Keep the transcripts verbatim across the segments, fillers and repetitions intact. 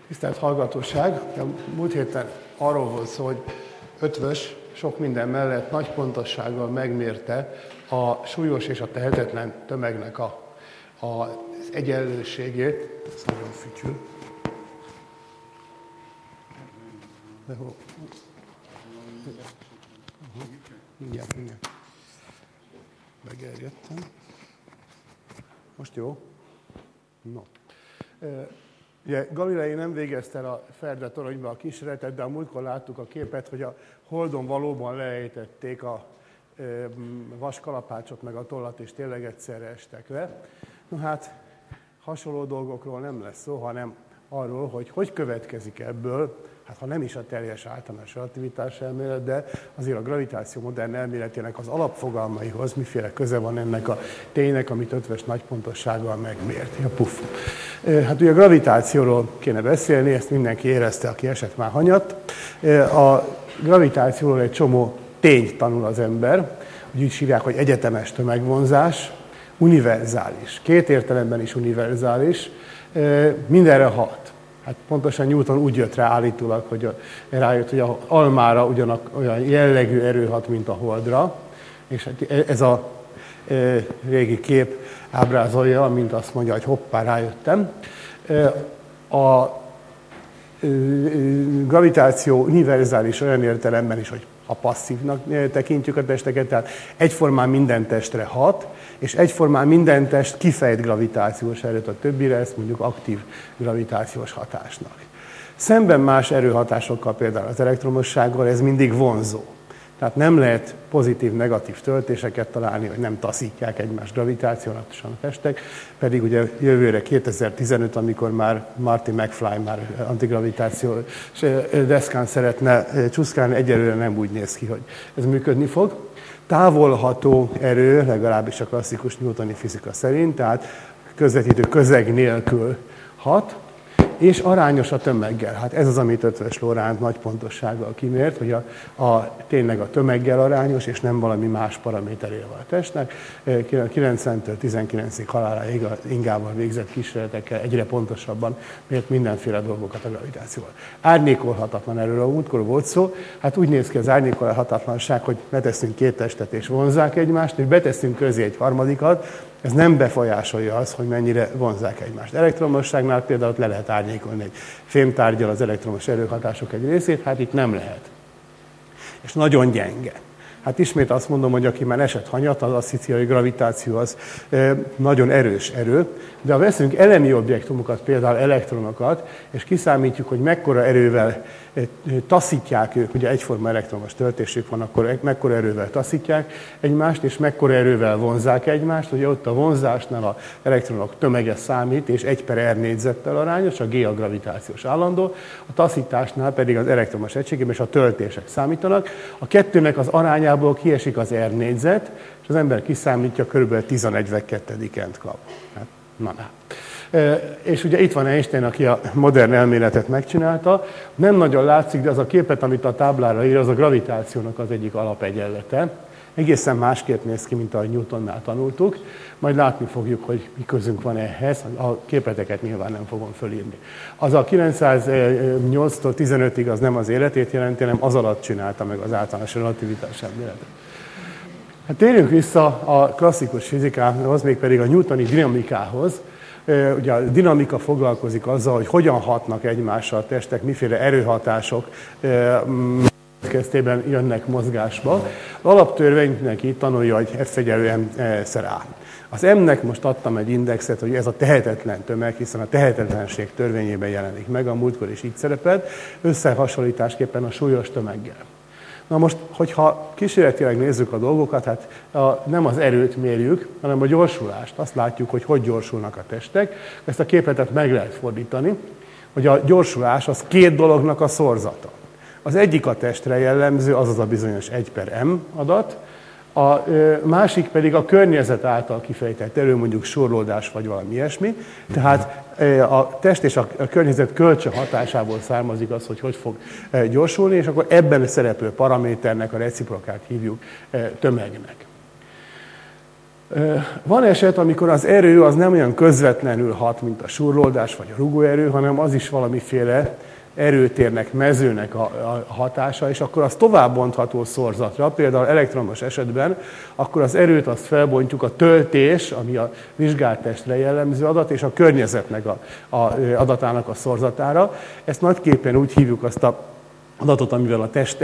Tisztelt hallgatóság! A múlt héten arról volt szó, hogy Ötvös sok minden mellett nagy pontossággal megmérte a súlyos és a tehetetlen tömegnek a, a, az egyenlőségét. Ez nagyon fütyül. De hol? Mindjárt, mindjárt. Megerjedtem. Most jó? No. Ugye Galilei nem végezte el a Ferde toronyba a kísérletet, de a múltkor láttuk a képet, hogy a Holdon valóban leejtették a vaskalapácsot meg a tollat, és tényleg egyszerre estek le. No hát, hasonló dolgokról nem lesz szó, hanem arról, hogy hogy következik ebből, hát ha nem is a teljes általános relativitás elmélet, de azért a gravitáció modern elméletének az alapfogalmaihoz miféle köze van ennek a ténynek, amit Ötvös nagy pontossággal megmért. Ja, puff. Hát ugye a gravitációról kéne beszélni, ezt mindenki érezte, aki esett már hanyat. A gravitációról egy csomó tényt tanul az ember, úgy is hívják, hogy egyetemes tömegvonzás, univerzális, két értelemben is univerzális, mindenre hat. Hát pontosan Newton úgy jött rá állítólag, hogy rájött, hogy az almára ugyanak olyan jellegű erő hat, mint a Holdra, és hát ez a régi kép ábrázolja, mint azt mondja, hogy hoppá, rájöttem. A gravitáció univerzális olyan értelemben is, hogy a passzívnak tekintjük a testeket, tehát egyformán minden testre hat, és egyformán minden test kifejt gravitációs erőt, a többire ezt mondjuk aktív gravitációs hatásnak. Szemben más erőhatásokkal, például az elektromossággal, ez mindig vonzó. Tehát nem lehet pozitív-negatív töltéseket találni, hogy nem taszítják egymást gravitációsan a testek, pedig ugye jövőre kétezer-tizenöt, amikor már Marty McFly már antigravitáció deszkán szeretne csúszkálni, egyelőre nem úgy néz ki, hogy ez működni fog. Távolható erő, legalábbis a klasszikus newtoni fizika szerint, tehát közvetítő közeg nélkül hat, és arányos a tömeggel. Hát ez az, amit Ötvös Loránd nagy pontossággal kimért, hogy a, a, tényleg a tömeggel arányos, és nem valami más paraméterével a testnek. kilencventől tizenkilencig haláláig a ingával végzett kísérletekkel egyre pontosabban mért mindenféle dolgokat a gravitációval. Árnyékolhatatlan, erről a múltkor volt szó. Hát úgy néz ki az árnyékolhatatlanság, hogy beteszünk két testet és vonzzák egymást, és beteszünk közé egy harmadikat. Ez nem befolyásolja azt, hogy mennyire vonzzák egymást. Elektromosságnál például le lehet árnyékolni egy fémtárggyal az elektromos erőhatások egy részét, hát itt nem lehet. És nagyon gyenge. Hát ismét azt mondom, hogy aki már esett hanyat, az azt hiszi, hogy gravitáció az nagyon erős erő, de ha veszünk elemi objektumokat, például elektronokat, és kiszámítjuk, hogy mekkora erővel taszítják ők, ugye egyforma elektromos töltésük van, akkor mekkora erővel taszítják egymást, és mekkora erővel vonzzák egymást, ugye ott a vonzásnál az elektronok tömege számít, és egy per R négyzettel arányos, a G a gravitációs állandó, a taszításnál pedig az elektromos egységében és a töltések számítanak. A kettőnek az arányából kiesik az R négyzet, és az ember kiszámítja, körülbelül tizenegy kettedikent kap. Hát, na, na. E, és ugye itt van Einstein, aki a modern elméletet megcsinálta. Nem nagyon látszik, de az a képet, amit a táblára ír, az a gravitációnak az egyik alapegyenlete. Egészen másképp néz ki, mint ahogy Newtonnál tanultuk. Majd látni fogjuk, hogy mi közünk van ehhez. A képleteket nyilván nem fogom fölírni. Az a kilencszáznyolctól tizenötig az nem az életét jelenti, hanem az alatt csinálta meg az általános relativitás elméletet. Hát térjünk vissza a klasszikus fizikához, mégpedig a newtoni dinamikához. Ugye a dinamika foglalkozik azzal, hogy hogyan hatnak egymásra a testek, miféle erőhatások következtében jönnek mozgásba. Az alaptörvény mindenki tanulja, hogy F egyenlő M szer A. Az M-nek most adtam egy indexet, hogy ez a tehetetlen tömeg, hiszen a tehetetlenség törvényében jelenik meg, a múltkor is így szerepelt, összehasonlításképpen a súlyos tömeggel. Na most, hogyha kísérletileg nézzük a dolgokat, hát a, nem az erőt mérjük, hanem a gyorsulást. Azt látjuk, hogy hogy gyorsulnak a testek. Ezt a képletet meg lehet fordítani, hogy a gyorsulás az két dolognak a szorzata. Az egyik a testre jellemző, azaz a bizonyos egy per M adat, a másik pedig a környezet által kifejtett erő, mondjuk sorlódás vagy valami ilyesmi. Tehát a test és a környezet kölcsön hatásából származik az, hogy hogy fog gyorsulni, és akkor ebben szereplő paraméternek a reciprokát hívjuk tömegnek. Van eset, amikor az erő az nem olyan közvetlenül hat, mint a surlódás vagy a rugóerő, hanem az is valamiféle erőtérnek, mezőnek a, a hatása, és akkor az tovább bontható szorzatra, például elektromos esetben, akkor az erőt azt felbontjuk a töltés, ami a vizsgált testre jellemző adat, és a környezetnek a, a adatának a szorzatára. Ezt nagyképpen úgy hívjuk azt a adatot, amivel a test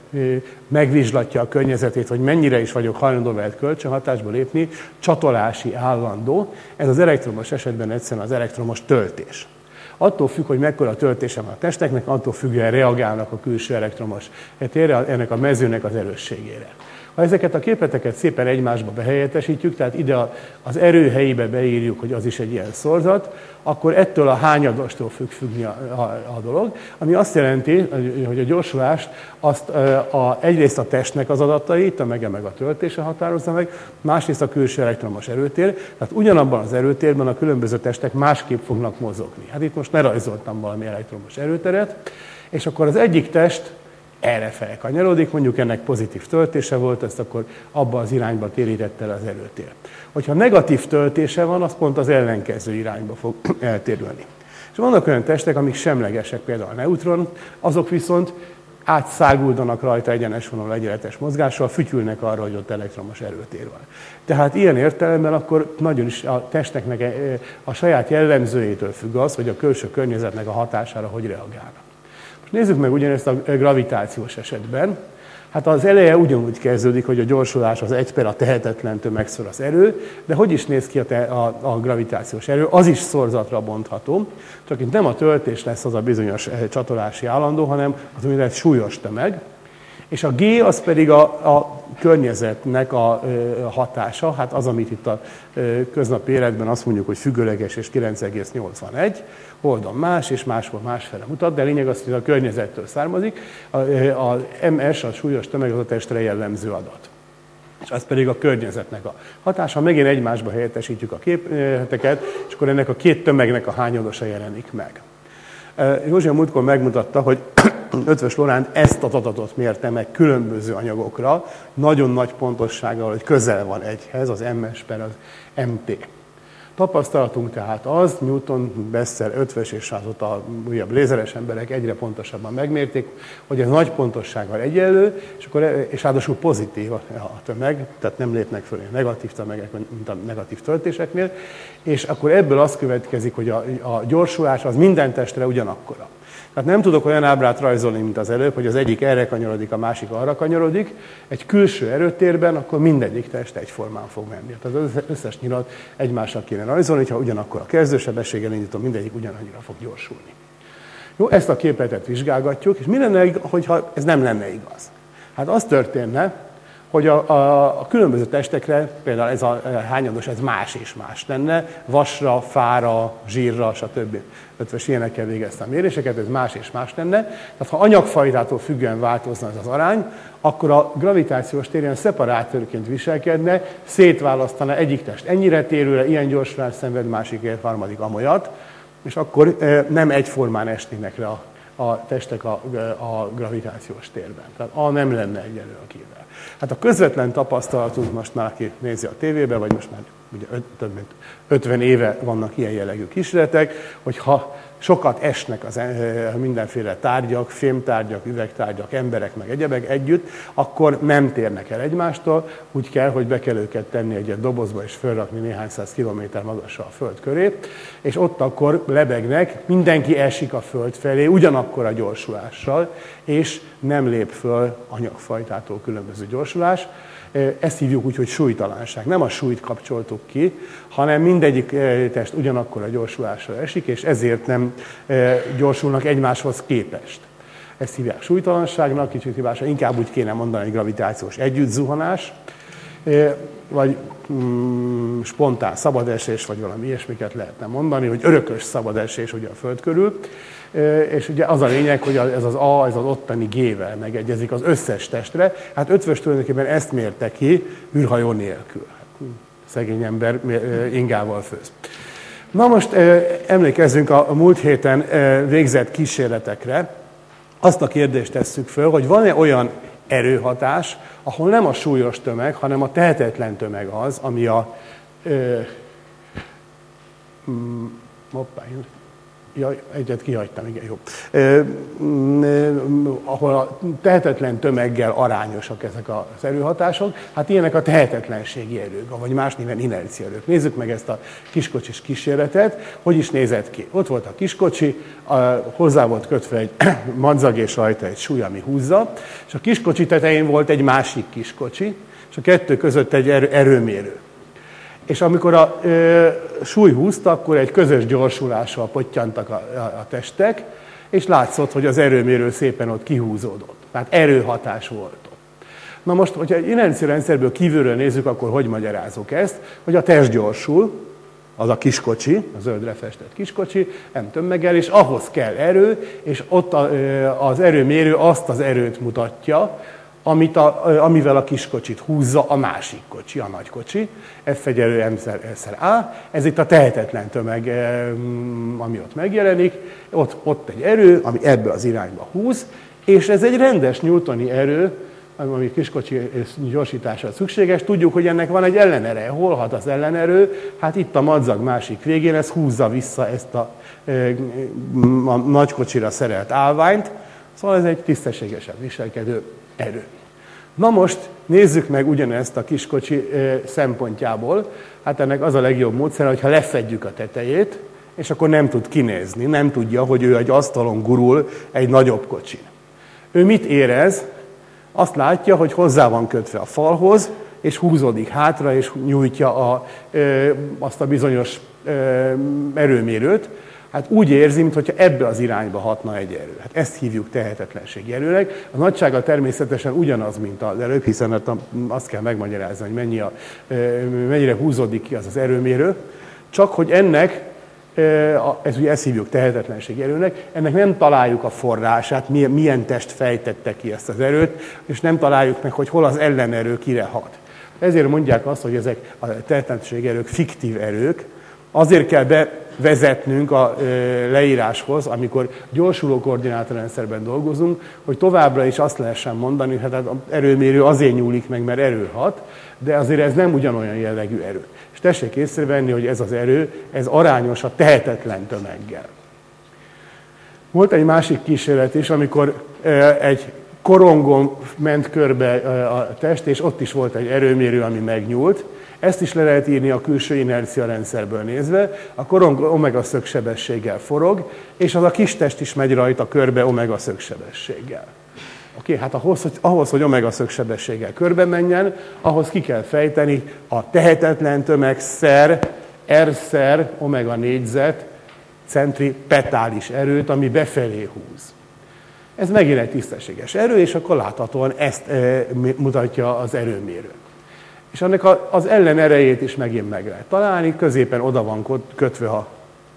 megvizslatja a környezetét, hogy mennyire is vagyok hajlandó veled kölcsönhatásba lépni, csatolási állandó. Ez az elektromos esetben egyszerűen az elektromos töltés. Attól függ, hogy mekkora töltése van a testeknek, attól függően reagálnak a külső elektromos térre, ennek a mezőnek az erősségére. Ha ezeket a képleteket szépen egymásba behelyettesítjük, tehát ide az erő helyébe beírjuk, hogy az is egy ilyen szorzat, akkor ettől a hányadostól függ függni a, a, a dolog, ami azt jelenti, hogy a gyorsulást azt a, egyrészt a testnek az adatait, a mege meg a töltése határozza meg, másrészt a külső elektromos erőtér, tehát ugyanabban az erőtérben a különböző testek másképp fognak mozogni. Hát itt most lerajzoltam valami elektromos erőteret, és akkor az egyik test erre felkanyarodik, mondjuk ennek pozitív töltése volt, ezt akkor abba az irányba térített el az erőtér. Hogyha negatív töltése van, az pont az ellenkező irányba fog eltérülni. És vannak olyan testek, amik semlegesek, például a neutron, azok viszont átszáguldanak rajta egyenes vonalú egyenletes mozgással, fütyülnek arra, hogy ott elektromos erőtér van. Tehát ilyen értelemben akkor nagyon is a testnek a saját jellemzőjétől függ az, hogy a külső környezetnek a hatására hogy reagálnak. Nézzük meg ugyanezt a gravitációs esetben. Hát az eleje ugyanúgy kezdődik, hogy a gyorsulás az egy per a tehetetlen tömegszor az erő, de hogy is néz ki a, te, a, a gravitációs erő? Az is szorzatra bontható, csak itt nem a töltés lesz az a bizonyos csatolási állandó, hanem az úgynevezett súlyos tömeg. És a G az pedig a, a környezetnek a hatása, hát az, amit itt a köznapi életben azt mondjuk, hogy függőleges és kilenc egész nyolcvanegy, Holdon más, és máshol másfele mutat, de a lényeg az, hogy a környezettől származik. Az em es, a súlyos tömeg, az a testre jellemző adat. És az pedig a környezetnek a hatása. Megint egymásba helyettesítjük a képleteket, és akkor ennek a két tömegnek a hányadosa jelenik meg. Józsi a múltkor megmutatta, hogy Eötvös Loránd ezt az adatot mérte meg különböző anyagokra, nagyon nagy pontossággal, hogy közel van egyhez, az em es per az em té. Tapasztalatunk tehát az, Newton, Bessel, Eötvös és azóta újabb lézeres emberek egyre pontosabban megmérték, hogy ez nagy pontossággal egyenlő, és, akkor, és ráadásul pozitív a tömeg, tehát nem lépnek föl a negatív tömegek, mint a negatív töltéseknél, és akkor ebből az következik, hogy a, a gyorsulás az minden testre ugyanakkora. Tehát nem tudok olyan ábrát rajzolni, mint az előbb, hogy az egyik erre kanyarodik, a másik arra kanyarodik. Egy külső erőtérben akkor mindegyik test egyformán fog menni. Tehát az összes nyilat egymással kéne rajzolni, hogyha ugyanakkor a kezdősebességgel indítom, mindegyik ugyanannyira fog gyorsulni. Jó, ezt a képletet vizsgálgatjuk, és mi lenne, hogyha ez nem lenne igaz? Hát az történne, hogy a, a, a különböző testekre, például ez a hányados, ez más és más lenne, vasra, fára, zsírra, stb. Ötvös ilyenekkel végezte a méréseket, ez más és más lenne. Tehát ha anyagfajtától függően változna ez az arány, akkor a gravitációs tér ilyen szeparátorként viselkedne, szétválasztana egyik test ennyire térőre, ilyen gyorsulás szenved, másikért, harmadik amolyat, és akkor nem egyformán esnének le a, a testek a, a gravitációs térben. Tehát A nem lenne egyenlő a kivel. Hát a közvetlen tapasztalatunk most már, aki nézi a tévébe, vagy most már ugye több mint ötven éve vannak ilyen jellegű kísérletek, hogy ha sokat esnek az mindenféle tárgyak, fémtárgyak, üvegtárgyak, emberek meg egyebek együtt, akkor nem térnek el egymástól, úgy kell, hogy be kell őket tenni egy ilyen dobozba és fölrakni néhány száz kilométer magasra a föld köré, és ott akkor lebegnek, mindenki esik a föld felé ugyanakkor a gyorsulással, és nem lép föl anyagfajtától különböző gyorsulás. Ezt hívjuk úgy, hogy súlytalanság. Nem a súlyt kapcsoltuk ki, hanem mindegyik test ugyanakkor a gyorsulásra esik, és ezért nem gyorsulnak egymáshoz képest. Ezt hívják súlytalanságnak, kicsit hibásra, inkább úgy kéne mondani, hogy gravitációs együttzuhanás, vagy mm, spontán szabadesés, vagy valami ilyesmiket lehetne mondani, hogy örökös szabadesés ugye a Föld körül. És ugye az a lényeg, hogy ez az A, ez az ottani G-vel megegyezik az összes testre. Hát Eötvös tulajdonképpen ezt mérte ki űrhajó nélkül. Szegény ember ingával főz. Na most emlékezzünk a múlt héten végzett kísérletekre. Azt a kérdést tesszük föl, hogy van-e olyan erőhatás, ahol nem a súlyos tömeg, hanem a tehetetlen tömeg az, ami a... Ö, mm, hoppá, ja, egyet kihagytam, igen, jó. Ö, mm, ahol a tehetetlen tömeggel arányosak ezek az erőhatások, hát ilyenek a tehetetlenségi erők, vagy más néven inercia erők. Nézzük meg ezt a kiskocsis kísérletet, hogy is nézett ki. Ott volt a kiskocsi, a, hozzá volt kötve egy madzag és rajta egy súly, ami húzza, és a kiskocsi tetején volt egy másik kiskocsi, és a kettő között egy erő, erőmérő. És amikor a ö, súly húzta, akkor egy közös gyorsulással pottyantak a, a, a testek, és látszott, hogy az erőmérő szépen ott kihúzódott. Tehát erőhatás volt ott. Na most, hogyha egy inerciarendszerből kívülről nézzük, akkor hogy magyarázok ezt? Hogy a test gyorsul, az a kiskocsi, a zöldre festett kiskocsi, nem tömeggel, és ahhoz kell erő, és ott a, az erőmérő azt az erőt mutatja, amit a, amivel a kiskocsit húzza a másik kocsi, a nagy kocsi, F egy erő M-szer A, ez itt a tehetetlen tömeg, ami ott megjelenik, ott, ott egy erő, ami ebbe az irányba húz, és ez egy rendes newtoni erő, ami kiskocsi gyorsításra szükséges. Tudjuk, hogy ennek van egy ellenereje. Hol hat az ellenerő? Hát itt a madzag másik végén, ez húzza vissza ezt a, a nagykocsira szerelt állványt, szóval ez egy tisztességesen viselkedő erő. Na most nézzük meg ugyanezt a kiskocsi szempontjából. Hát ennek az a legjobb módszer, hogyha lefedjük a tetejét, és akkor nem tud kinézni, nem tudja, hogy ő egy asztalon gurul egy nagyobb kocsin. Ő mit érez? Azt látja, hogy hozzá van kötve a falhoz, és húzódik hátra, és nyújtja a, azt a bizonyos erőmérőt. Hát úgy érzi, mintha ebbe az irányba hatna egy erő. Hát ezt hívjuk tehetetlenségi erőnek. A nagysága természetesen ugyanaz, mint az előbb, hiszen hát azt kell megmagyarázni, hogy mennyi a, mennyire húzódik ki az az erőmérő. Csak hogy ennek, ez ugye ezt hívjuk tehetetlenségi erőnek, ennek nem találjuk a forrását, milyen test fejtette ki ezt az erőt, és nem találjuk meg, hogy hol az ellenerő kire hat. Ezért mondják azt, hogy ezek a tehetetlenségi erők fiktív erők. Azért kell bevezetnünk a leíráshoz, amikor gyorsuló koordinátorrendszerben dolgozunk, hogy továbbra is azt lehessen mondani, hogy hát az erőmérő azért nyúlik meg, mert erő hat, de azért ez nem ugyanolyan jellegű erő. És tessék észrevenni, hogy ez az erő, ez arányos a tehetetlen tömeggel. Volt egy másik kísérlet is, amikor egy korongon ment körbe a test, és ott is volt egy erőmérő, ami megnyúlt. Ezt is le lehet írni a külső inercia rendszerből nézve. A korong omega szögsebességgel forog, és az a kis test is megy rajta körbe omega szögsebességgel. Oké, okay, hát ahhoz hogy, ahhoz, hogy omega szögsebességgel körbe menjen, ahhoz ki kell fejteni a tehetetlen tömegszer, R-szer, omega négyzet, centripetális erőt, ami befelé húz. Ez megint egy tisztességes erő, és akkor láthatóan ezt e, mutatja az erőmérő. És ennek a, az ellenerejét is megint meg lehet találni, középen oda van kötve a,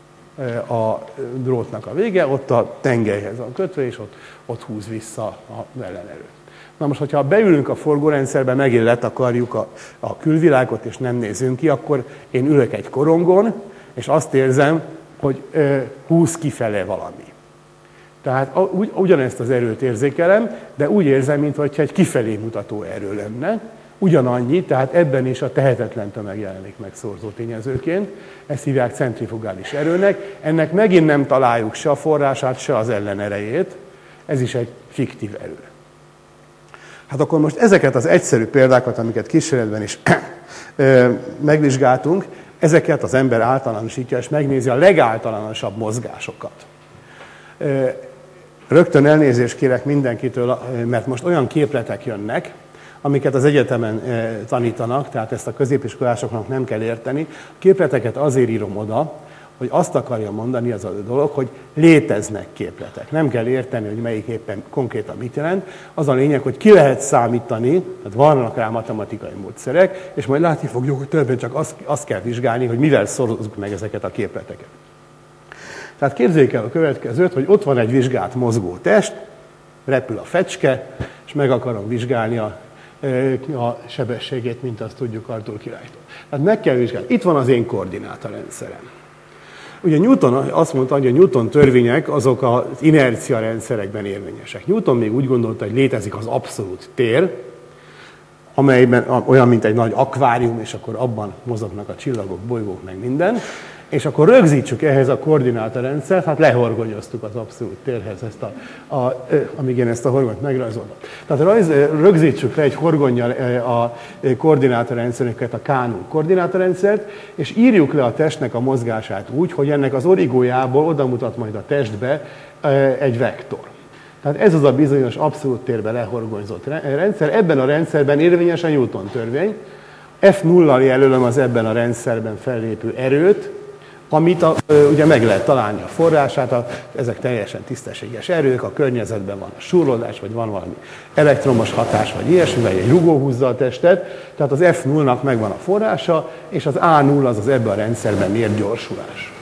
a drótnak a vége, ott a tengelyhez van kötve, és ott, ott húz vissza az ellenerőt. Na most, hogyha beülünk a forgórendszerbe, megint letakarjuk a, a külvilágot, és nem nézünk ki, akkor én ülök egy korongon, és azt érzem, hogy e, húz kifele valami. Tehát ugy, ugyanezt az erőt érzékelem, de úgy érzem, mintha egy kifelé mutató erő lenne. Ugyanannyi, tehát ebben is a tehetetlen tömeg jelenik meg szorzó tényezőként. Ezt hívják centrifugális erőnek. Ennek megint nem találjuk se a forrását, se az ellenerejét. Ez is egy fiktív erő. Hát akkor most ezeket az egyszerű példákat, amiket kísérletben is megvizsgáltunk, ezeket az ember általánosítja, és megnézi a legáltalánosabb mozgásokat. Rögtön elnézést kérek mindenkitől, mert most olyan képletek jönnek, amiket az egyetemen tanítanak, tehát ezt a középiskolásoknak nem kell érteni. A képleteket azért írom oda, hogy azt akarja mondani az a dolog, hogy léteznek képletek. Nem kell érteni, hogy melyik éppen konkrétan mit jelent. Az a lényeg, hogy ki lehet számítani, tehát vannak rá matematikai módszerek, és majd látni fogjuk, hogy többen csak azt, azt kell vizsgálni, hogy mivel szorozzuk meg ezeket a képleteket. Tehát képzeljék el a következőt, hogy ott van egy vizsgált mozgó test, repül a fecske, és meg akarom vizsgálni a, a sebességét, mint azt tudjuk Arthur királytól. Tehát meg kell vizsgálni. Itt van az én koordinátorrendszerem. Ugye Newton azt mondta, hogy a Newton törvények azok az inercia rendszerekben érvényesek. Newton még úgy gondolta, hogy létezik az abszolút tér, amelyben olyan, mint egy nagy akvárium, és akkor abban mozognak a csillagok, bolygók, meg minden. És akkor rögzítsük ehhez a koordinátorrendszert, hát lehorgonyoztuk az abszolút térhez, ezt a, a, amíg én ezt a horgonyt megrajzoltam. Tehát rajz, rögzítsük le egy horgonnyal a koordinátorrendszerünket, a ká null koordinátorrendszert, és írjuk le a testnek a mozgását úgy, hogy ennek az origójából oda mutat majd a testbe egy vektor. Tehát ez az a bizonyos abszolút térbe lehorgonyzott rendszer. Ebben a rendszerben érvényes a Newton törvény. ef nullal jelölöm az ebben a rendszerben fellépő erőt, amit a, ugye meg lehet találni a forrását, a, ezek teljesen tisztességes erők, a környezetben van a súrlódás, vagy van valami elektromos hatás, vagy ilyesmi, vagy egy rugó húzza a testet, tehát az ef nullnak megvan a forrása, és az á null az az ebben a rendszerben mért gyorsulás.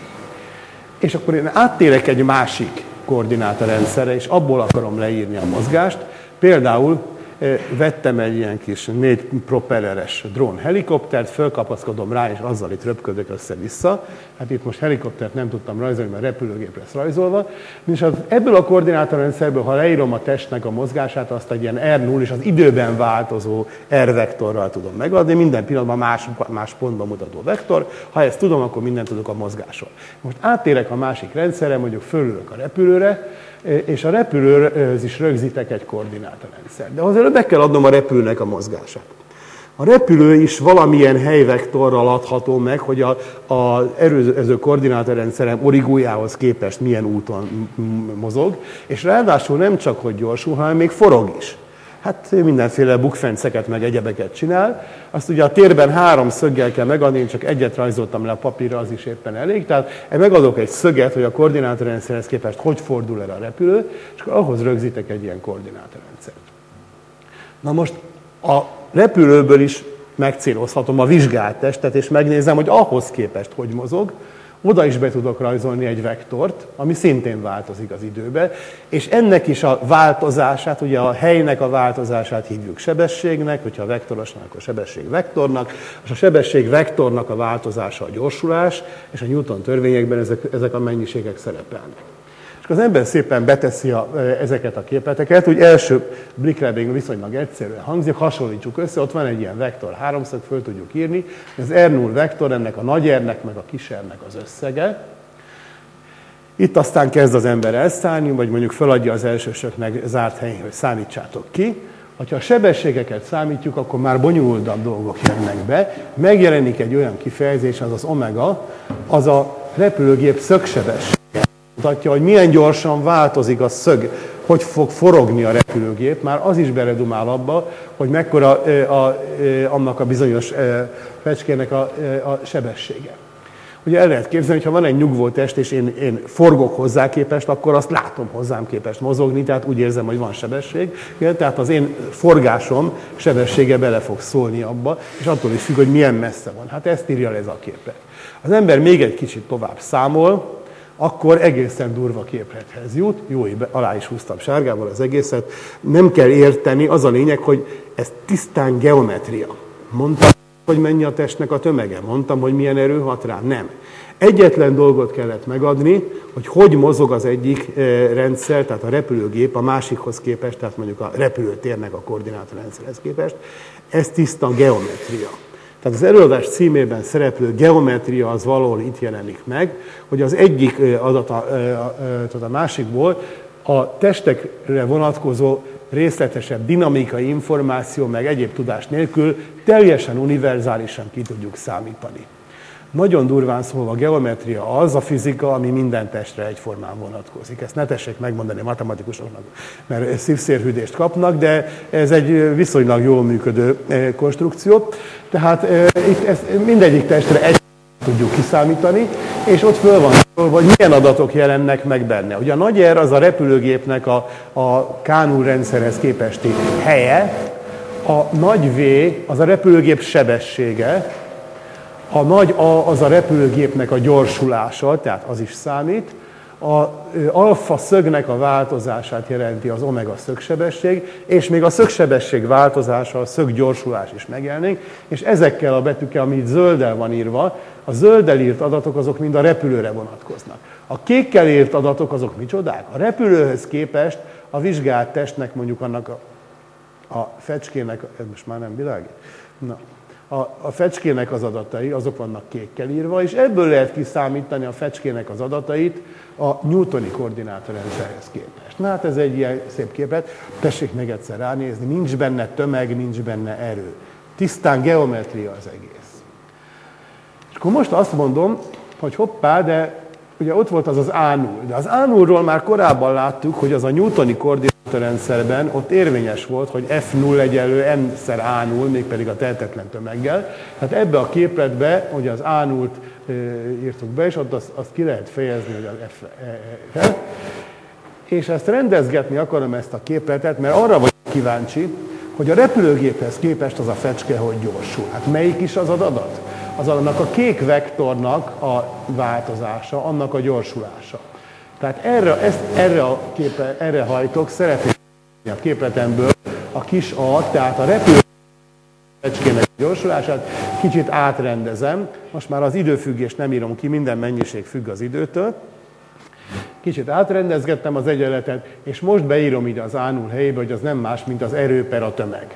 És akkor én áttérek egy másik koordinátorrendszerre, és abból akarom leírni a mozgást. Például vettem egy ilyen kis négy propelleres drón helikoptert, fölkapaszkodom rá, és azzal itt röpködök össze-vissza. Hát itt most helikoptert nem tudtam rajzolni, mert repülőgép lesz rajzolva. És ebből a koordinátorrendszerből, ha leírom a testnek a mozgását, azt egy ilyen er null és az időben változó R-vektorral tudom megadni. Minden pillanatban más, más pontban mutató vektor. Ha ezt tudom, akkor mindent tudok a mozgásról. Most áttérek a másik rendszerre, mondjuk fölülök a repülőre, és a repülőhöz is rögzítek egy koordinátorrendszer. De azért be kell adnom a repülőnek a mozgását. A repülő is valamilyen helyvektorral adható meg, hogy az előző koordinátorrendszerem origójához képest milyen úton mozog, és ráadásul nem csak, hogy gyorsul, hanem még forog is. Hát mindenféle bukfenceket meg egyebeket csinál. Azt ugye a térben három szöggel kell megadni, én csak egyet rajzoltam le a papírra, az is éppen elég. Tehát megadok egy szöget, hogy a koordinátorrendszerhez képest hogy fordul el a repülő, és akkor ahhoz rögzítek egy ilyen koordinátorrendszert. Na most a repülőből is megcélozhatom a vizsgált testet, és megnézem, hogy ahhoz képest hogy mozog. Oda is be tudok rajzolni egy vektort, ami szintén változik az időben, és ennek is a változását, ugye a helynek a változását hívjuk sebességnek, hogyha a vektorosnak, akkor sebességvektornak, és a sebességvektornak a változása a gyorsulás, és a Newton törvényekben ezek, ezek a mennyiségek szerepelnek. És az ember szépen beteszi a, ezeket a képleteket, úgy első blikre még viszonylag egyszerűen hangzik, hasonlítsuk össze, ott van egy ilyen vektor, háromszög, föl tudjuk írni, az er null vektor, ennek a nagy R-nek, meg a kis R-nek az összege. Itt aztán kezd az ember elszállni, vagy mondjuk feladja az elsősöknek zárt helyén, hogy számítsátok ki. Ha a sebességeket számítjuk, akkor már bonyolultabb dolgok jönnek be. Megjelenik egy olyan kifejezés, az az omega, az a repülőgép szögsebessége. Mutatja, hogy milyen gyorsan változik a szög, hogy fog forogni a repülőgép, már az is beledumál abba, hogy mekkora a, a, a, annak a bizonyos fecskének a, a sebessége. Ugye el lehet képzelni, hogy ha van egy nyugvó test, és én, én forgok hozzá képest, akkor azt látom hozzám képest mozogni, tehát úgy érzem, hogy van sebesség. Tehát az én forgásom sebessége bele fog szólni abba, és attól is függ, hogy milyen messze van. Hát ezt írja le ez a képlet. Az ember még egy kicsit tovább számol, akkor egészen durva képlethez jut. Jó, alá is húztam sárgával az egészet. Nem kell érteni, az a lényeg, hogy ez tisztán geometria. Mondtam, hogy mennyi a testnek a tömege. Mondtam, hogy milyen erő hat rá. Nem. Egyetlen dolgot kellett megadni, hogy hogy mozog az egyik rendszer, tehát a repülőgép a másikhoz képest, tehát mondjuk a repülőtérnek a koordinátorrendszerhez képest. Ez tiszta geometria. Tehát az előadás címében szereplő geometria az valahol itt jelenik meg, hogy az egyik adat a, a, a másikból a testekre vonatkozó részletesebb dinamikai információ, meg egyéb tudás nélkül teljesen univerzálisan ki tudjuk számítani. Nagyon durván szólva a geometria az a fizika, ami minden testre egyformán vonatkozik. Ezt ne tessék megmondani a matematikusoknak, mert szívszérhűdést kapnak, de ez egy viszonylag jól működő konstrukció. Tehát itt ezt mindegyik testre egy tudjuk kiszámítani, és ott föl van szólva, hogy milyen adatok jelennek meg benne. Ugye a nagy R az a repülőgépnek a, a ká null rendszerhez képesti helye, a nagy V az a repülőgép sebessége, a nagy A az a repülőgépnek a gyorsulása, tehát az is számít. A alfa szögnek a változását jelenti az omega szögsebesség, és még a szögsebesség változása, a szög gyorsulás is megjelenik, és ezekkel a betűkkel, ami itt zölddel van írva, A zölddel írt adatok azok mind a repülőre vonatkoznak. A kékkel írt adatok azok micsodák? A repülőhöz képest a vizsgált testnek, mondjuk annak a, a fecskének, ez most már nem világít? Na, a, a fecskének az adatai, azok vannak kékkel írva, és ebből lehet kiszámítani a fecskének az adatait a newtoni koordinátorrendszerhez képest. Na hát ez egy ilyen szép képet, tessék meg egyszer ránézni, nincs benne tömeg, nincs benne erő. Tisztán geometria az egész. És akkor most azt mondom, hogy hoppá, de ugye ott volt az az á null, de az á nullról már korábban láttuk, hogy az a newtoni koordinátorrendszerben ott érvényes volt, hogy ef null egyenlő n-szer á null, mégpedig a tehetetlen tömeggel. Tehát ebbe a képletbe, hogy az á nullt e, írtuk be, és ott azt, azt ki lehet fejezni, hogy az f e, e, és ezt rendezgetni akarom ezt a képletet, mert arra vagyok kíváncsi, hogy a repülőgéphez képest az a fecske hogy gyorsul. Hát melyik is az adat? Az annak a kék vektornak a változása, annak a gyorsulása. Tehát erre, ezt, erre, a képe, erre hajtok, szeretném a képletemből a kis a, tehát a repülő fecskének a gyorsulását kicsit átrendezem. Most már az időfüggést nem írom ki, minden mennyiség függ az időtől. Kicsit átrendezgettem az egyenletet, és most beírom ide az á null helyébe, hogy az nem más, mint az erő per a tömeg.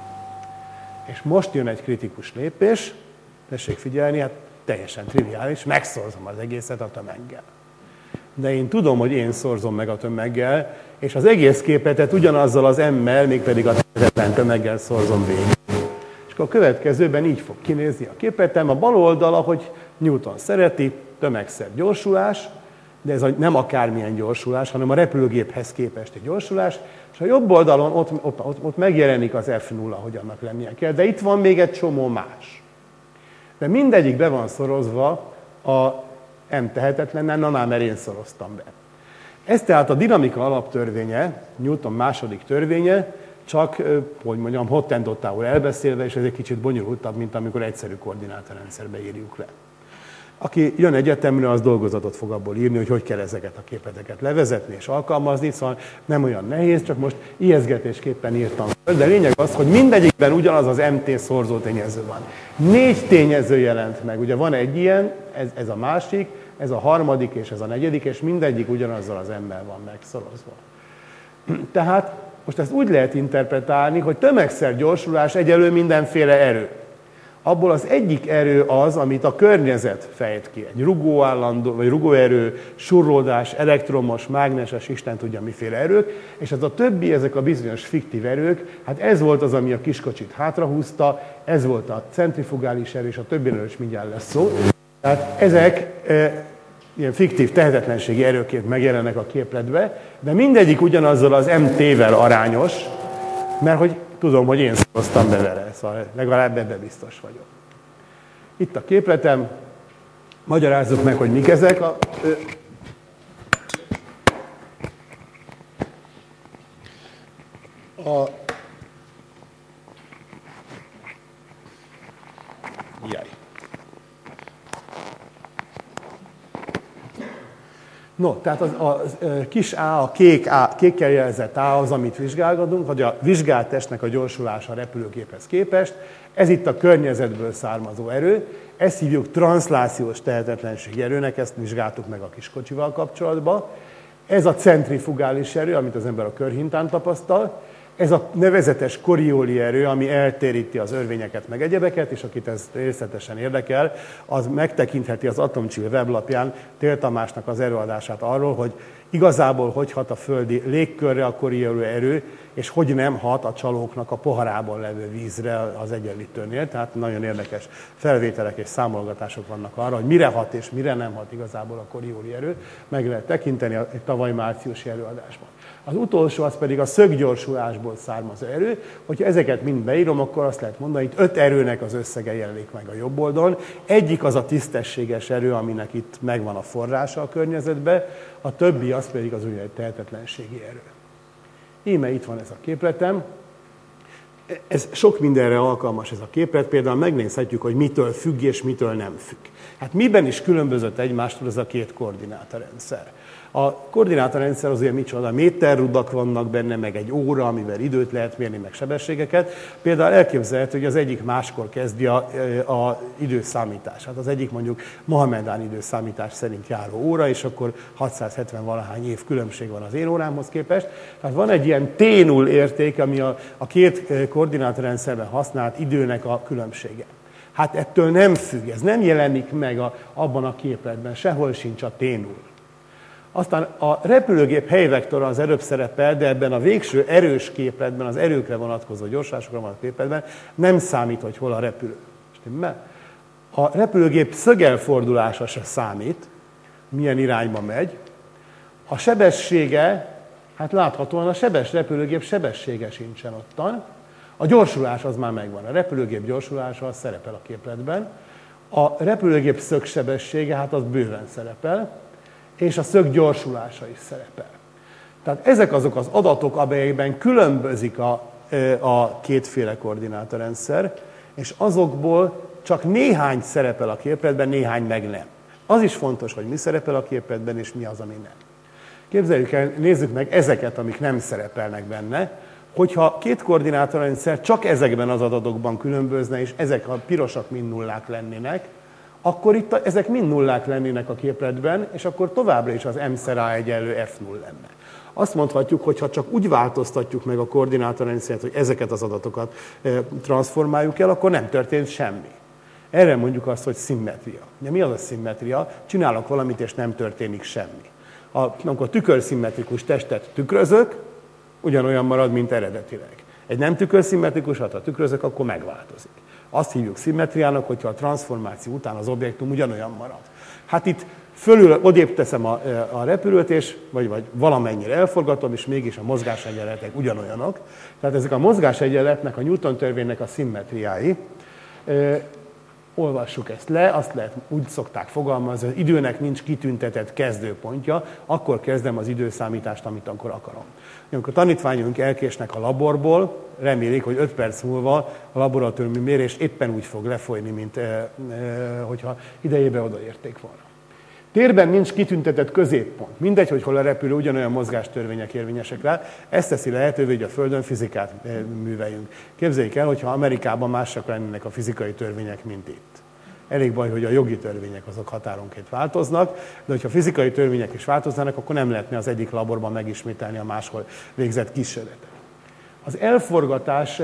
És most jön egy kritikus lépés, tessék figyelni, hát teljesen triviális, megszorzom az egészet a tömeggel. De én tudom, hogy én szorzom meg a tömeggel, és az egész képletet ugyanazzal az m-mel, mégpedig a tehetetlen tömeggel szorzom végig. És akkor a következőben így fog kinézni a képletem. A bal oldal, ahogy Newton szereti, tömegszer gyorsulás, de ez nem akármilyen gyorsulás, hanem a repülőgéphez képest egy gyorsulás, és a jobb oldalon ott, ott, ott, ott megjelenik az ef null, ahogy annak lennie kell, de itt van még egy csomó más. De mindegyik be van szorozva a m tehetetlennel, na, mert én szoroztam be. Ez tehát a dinamika alaptörvénye, Newton második törvénye, csak, hogy mondjam, hottentottául elbeszélve, és ez egy kicsit bonyolultabb, mint amikor egyszerű koordinátorrendszerbe írjuk le. Aki jön egyetemre, az dolgozatot fog abból írni, hogy hogy kell ezeket a képleteket levezetni és alkalmazni, szóval nem olyan nehéz, csak most ijesztgetésképpen írtam föl, de lényeg az, hogy mindegyikben ugyanaz az mt szorzó tényező van. Négy tényező jelent meg, ugye van egy ilyen, ez, ez a másik, ez a harmadik és ez a negyedik, és mindegyik ugyanazzal az m-mel van megszorozva. Tehát most ezt úgy lehet interpretálni, hogy tömegszer gyorsulás egyelő mindenféle erő. Abból az egyik erő az, amit a környezet fejt ki. Egy rugóállandó, vagy rugóerő, surlódás, elektromos, mágneses, Isten tudja miféle erők, és ez a többi, ezek a bizonyos fiktív erők, hát ez volt az, ami a kiskocsit hátrahúzta, ez volt a centrifugális erő, és a többiről is mindjárt lesz szó. Tehát ezek e, ilyen fiktív tehetetlenségi erőként megjelennek a képletbe, de mindegyik ugyanazzal az em-vel arányos, mert hogy tudom, hogy én szoroztam be vele, szóval legalább ebben biztos vagyok. Itt a képletem, magyarázzuk meg, hogy mik ezek. A, ö, a, jaj. No, tehát az, a kis A, a kék A, kékkel jelzett A az, amit vizsgálgatunk, hogy a vizsgált testnek a gyorsulása a repülőgéphez képest. Ez itt a környezetből származó erő. Ezt hívjuk transzlációs tehetetlenségi erőnek, ezt vizsgáltuk meg a kiskocsival kapcsolatban. Ez a centrifugális erő, amit az ember a körhintán tapasztal. Ez a nevezetes Coriolis erő, ami eltéríti az örvényeket, meg egyebeket, és akit ez részletesen érdekel, az megtekintheti az Atomcsill weblapján Tél Tamásnak az előadását arról, hogy igazából hogy hat a földi légkörre a Coriolis erő, és hogy nem hat a csalóknak a poharában levő vízre az egyenlítőnél. Tehát nagyon érdekes felvételek és számolgatások vannak arra, hogy mire hat és mire nem hat igazából a Coriolis erő. Meg lehet tekinteni egy tavaly márciusi előadásban. Az utolsó az pedig a szöggyorsulásból származó erő. Hogyha ezeket mind beírom, akkor azt lehet mondani, hogy öt erőnek az összege jelenik meg a jobb oldalon. Egyik az a tisztességes erő, aminek itt megvan a forrása a környezetben, a többi az pedig az úgynevezett tehetetlenségi erő. Íme itt van ez a képletem. Ez sok mindenre alkalmas ez a képlet, például megnézhetjük, hogy mitől függ és mitől nem függ. Hát miben is különbözött egymástól ez a két koordinátarendszer? A koordinátarendszer azért micsoda, méterrudak vannak benne, meg egy óra, amivel időt lehet mérni, meg sebességeket. Például elképzelhető, hogy az egyik máskor kezdi a, a időszámítását. Az egyik mondjuk Mohamedán időszámítás szerint járó óra, és akkor hatszázhetven valahány év különbség van az én órámhoz képest. Tehát van egy ilyen té null érték, ami a, a két koordinátorrendszerben használt időnek a különbsége. Hát ettől nem függ, ez nem jelenik meg a, abban a képletben, sehol sincs a té null. Aztán a repülőgép helyvektora az előbb szerepel, de ebben a végső erős képletben, az erőkre vonatkozó gyorsulásokra vonatkozó képletben nem számít, hogy hol a repülő. A repülőgép szögelfordulása se számít, milyen irányba megy. A sebessége, hát láthatóan a sebes repülőgép sebessége sincsen ottan. A gyorsulás az már megvan. A repülőgép gyorsulása az szerepel a képletben. A repülőgép szögsebessége, hát az bőven szerepel, és a szög gyorsulása is szerepel. Tehát ezek azok az adatok, amelyekben különbözik a, a kétféle koordinátorrendszer, és azokból csak néhány szerepel a képletben, néhány meg nem. Az is fontos, hogy mi szerepel a képletben, és mi az, ami nem. Képzeljük el, nézzük meg ezeket, amik nem szerepelnek benne. Hogyha két koordinátorrendszer csak ezekben az adatokban különbözne, és ezek a pirosak mind nullák lennének, akkor itt a, ezek mind nullák lennének a képletben, és akkor továbbra is az M szer A egyenlő F null lenne. Azt mondhatjuk, hogy ha csak úgy változtatjuk meg a koordinátorrendszert, hogy ezeket az adatokat e, transformáljuk el, akkor nem történt semmi. Erre mondjuk azt, hogy szimmetria. De mi az a szimmetria? Csinálok valamit, és nem történik semmi. A, amikor tükörszimmetrikus testet tükrözök, ugyanolyan marad, mint eredetileg. Egy nem tükörszimmetrikusat, ha tükrözök, akkor megváltozik. Azt hívjuk szimmetriának, hogyha a transformáció után az objektum ugyanolyan marad. Hát itt fölül odébb teszem a, a repülőt, és, vagy, vagy valamennyire elforgatom, és mégis a mozgásegyenletek ugyanolyanok. Tehát ezek a mozgásegyenletnek, a Newton-törvénynek a szimmetriái. E, olvassuk ezt le, azt lehet, úgy szokták fogalmazni, hogy az időnek nincs kitüntetett kezdőpontja, akkor kezdem az időszámítást, amit akkor akarom. Amikor a tanítványunk elkésnek a laborból, remélik, hogy öt perc múlva a laboratóriumi mérés éppen úgy fog lefolyni, mint e, e, hogyha idejében odaérték volna. Térben nincs kitüntetett középpont. Mindegy, hogy hol a repülő, ugyanolyan mozgástörvények érvényesek rá. Ez teszi lehetővé, hogy a Földön fizikát műveljünk. Képzeljük el, hogyha Amerikában másak lennének a fizikai törvények, mint itt. Elég baj, hogy a jogi törvények azok határonként változnak, de hogyha a fizikai törvények is változnának, akkor nem lehetne az egyik laborban megismételni a máshol végzett kísérletet. Az elforgatás,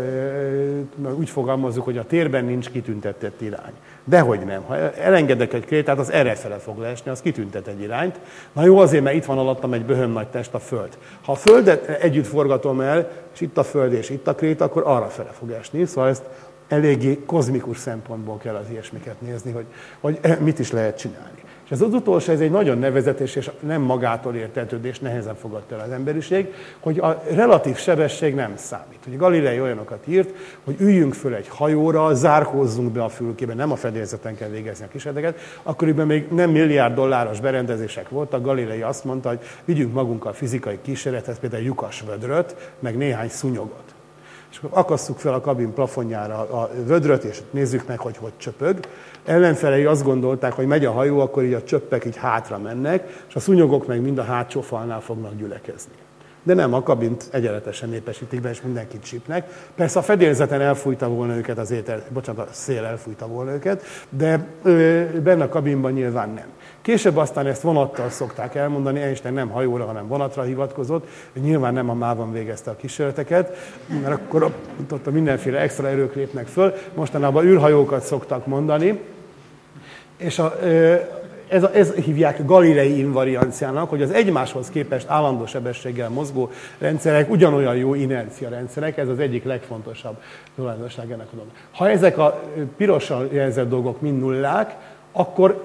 úgy fogalmazzuk, hogy a térben nincs kitüntetett irány. Dehogy nem. Ha elengedek egy krétát, az errefele fog leesni, az kitüntet egy irányt. Na jó, azért, mert itt van alattam egy böhöm nagy test, a Föld. Ha a Földet együtt forgatom el, és itt a Föld és itt a kréta, akkor arrafele fog esni. Szóval ezt eléggé kozmikus szempontból kell az ilyesmiket nézni, hogy, hogy mit is lehet csinálni. És ez az utolsó, ez egy nagyon nevezetes és nem magától értetődő, és nehezen fogadta el az emberiség, hogy a relatív sebesség nem számít. Hogy Galilei olyanokat írt, hogy üljünk föl egy hajóra, zárkózzunk be a fülkébe, nem a fedélzeten kell végezni a kísérleteket, akkoriban még nem milliárd dolláros berendezések voltak. Galilei azt mondta, hogy vigyünk magunkkal fizikai kísérlethez, például lyukas vödröt, meg néhány szúnyogot. És akkor akasszuk fel a kabin plafonjára a vödröt, és nézzük meg, hogy hogy csöpög. Ellenfelei azt gondolták, hogy megy a hajó, akkor így a csöppek így hátra mennek, és a szúnyogok meg mind a hátsó falnál fognak gyülekezni. De nem, a kabint egyenletesen népesítik be, és mindenkit csípnek. Persze a fedélzeten elfújta volna őket az étel, bocsánat, a szél elfújta volna őket, de ö, benne a kabinban nyilván nem. Később aztán ezt vonattal szokták elmondani, Einstein nem hajóra, hanem vonatra hivatkozott, nyilván nem a mában végezte a kísérleteket, mert akkor ott mindenféle extra erők lépnek föl, mostanában űrhajókat szoktak mondani, és a, ez, a, ez hívják Galilei invarianciának, hogy az egymáshoz képest állandó sebességgel mozgó rendszerek ugyanolyan jó inercia rendszerek, ez az egyik legfontosabb tulajdonság ennek a dolognak. Ha ezek a pirosan jelzett dolgok mind nullák, akkor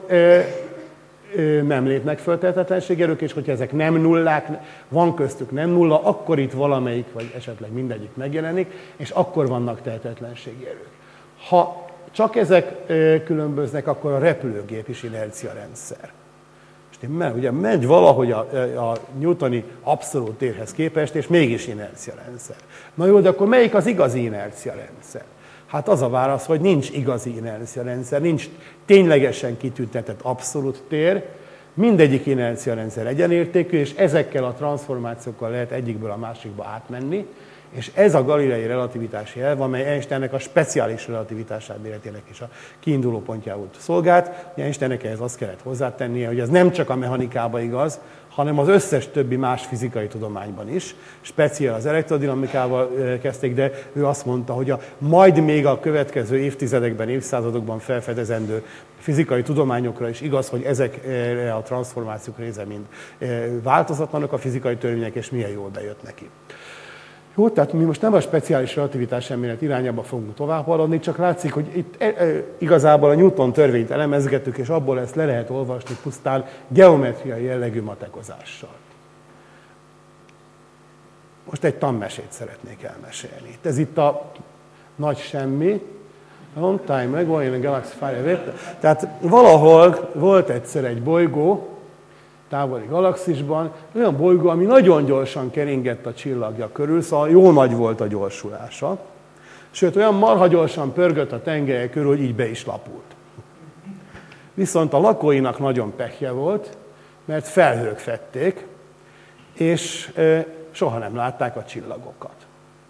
nem lépnek föl tehetetlenségi erők, és hogyha ezek nem nullák, van köztük nem nulla, akkor itt valamelyik, vagy esetleg mindegyik megjelenik, és akkor vannak tehetetlenségi erők. Ha csak ezek különböznek, akkor a repülőgép is inercia rendszer. Mert ugye megy valahogy a, a newtoni abszolút térhez képest, és mégis inercia rendszer. Na jó, de akkor melyik az igazi inercia rendszer? Hát az a válasz, hogy nincs igazi inercia rendszer, nincs ténylegesen kitüntetett abszolút tér, mindegyik inercia rendszer egyenértékű, és ezekkel a transformációkkal lehet egyikből a másikba átmenni, és ez a galilei relativitási elv, amely Einsteinnek a speciális relativitás elméletének is a kiinduló pontjául szolgált. Einsteinnek ehhez azt kellett hozzátennie, hogy ez nem csak a mechanikában igaz, hanem az összes többi más fizikai tudományban is. Speciál az elektrodinamikával kezdték, de ő azt mondta, hogy a, majd még a következő évtizedekben, évszázadokban felfedezendő fizikai tudományokra is igaz, hogy ezekre a transformációk része mind változatlanok a fizikai törvények, és milyen jól bejött neki. Jó, tehát mi most nem a speciális relativitás elmélet irányába fogunk tovább haladni, csak látszik, hogy itt e, e, igazából a Newton törvényt elemezgetük, és abból ezt le lehet olvasni pusztán geometriai jellegű matekozással. Most egy tanmesét szeretnék elmesélni. Ez itt a nagy semmi, a long time ago in a galaxy far away. Tehát valahol volt egyszer egy bolygó, távoli galaxisban, olyan bolygó, ami nagyon gyorsan keringett a csillagja körül, szóval jó nagy volt a gyorsulása. Sőt, olyan marha gyorsan pörgött a tengelye körül, hogy így be is lapult. Viszont a lakóinak nagyon pehje volt, mert felhők fedték, és e, soha nem látták a csillagokat.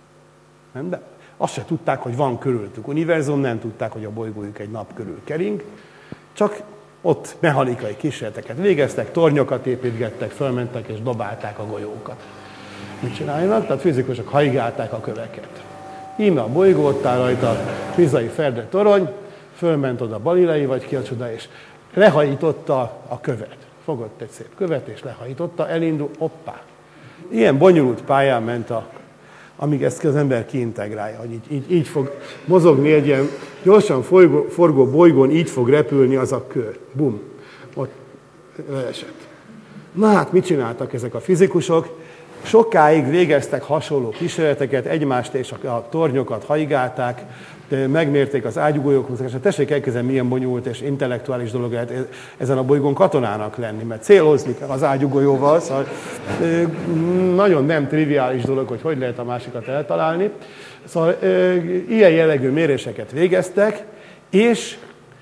Nem? De azt se tudták, hogy van körültük univerzum, nem tudták, hogy a bolygójuk egy nap körül kering, csak ott mechanikai kísérleteket végeztek, tornyokat építgettek, fölmentek és dobálták a golyókat. Mit csináljanak? Tehát fizikusok haigálták a köveket. Íme a bolygó, ott áll rajta Pizai Ferde torony, fölment oda Galilei, vagy ki a csoda, és lehajította a követ. Fogott egy szép követ, és lehajította, elindul, hoppá. Ilyen bonyolult pályán ment, a, amíg ezt az ember kiintegrálja, hogy így, így, így fog mozogni egy ilyen gyorsan forgó, forgó bolygón, így fog repülni az a kör. Bum! Ott leesett. Na hát, mit csináltak ezek a fizikusok? Sokáig végeztek hasonló kísérleteket, egymást és a, a tornyokat haigálták, megmérték az ágyugólyok mozgását. Tessék elképzelni, milyen bonyolult és intellektuális dolog lehet ezen a bolygón katonának lenni, mert célozni kell az ágyugólyóval, szóval nagyon nem triviális dolog, hogy hogy lehet a másikat eltalálni. Szóval ilyen jellegű méréseket végeztek, és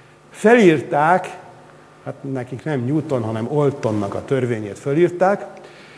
felírták, hát nekik nem Newton, hanem Oltonnak a törvényét felírták.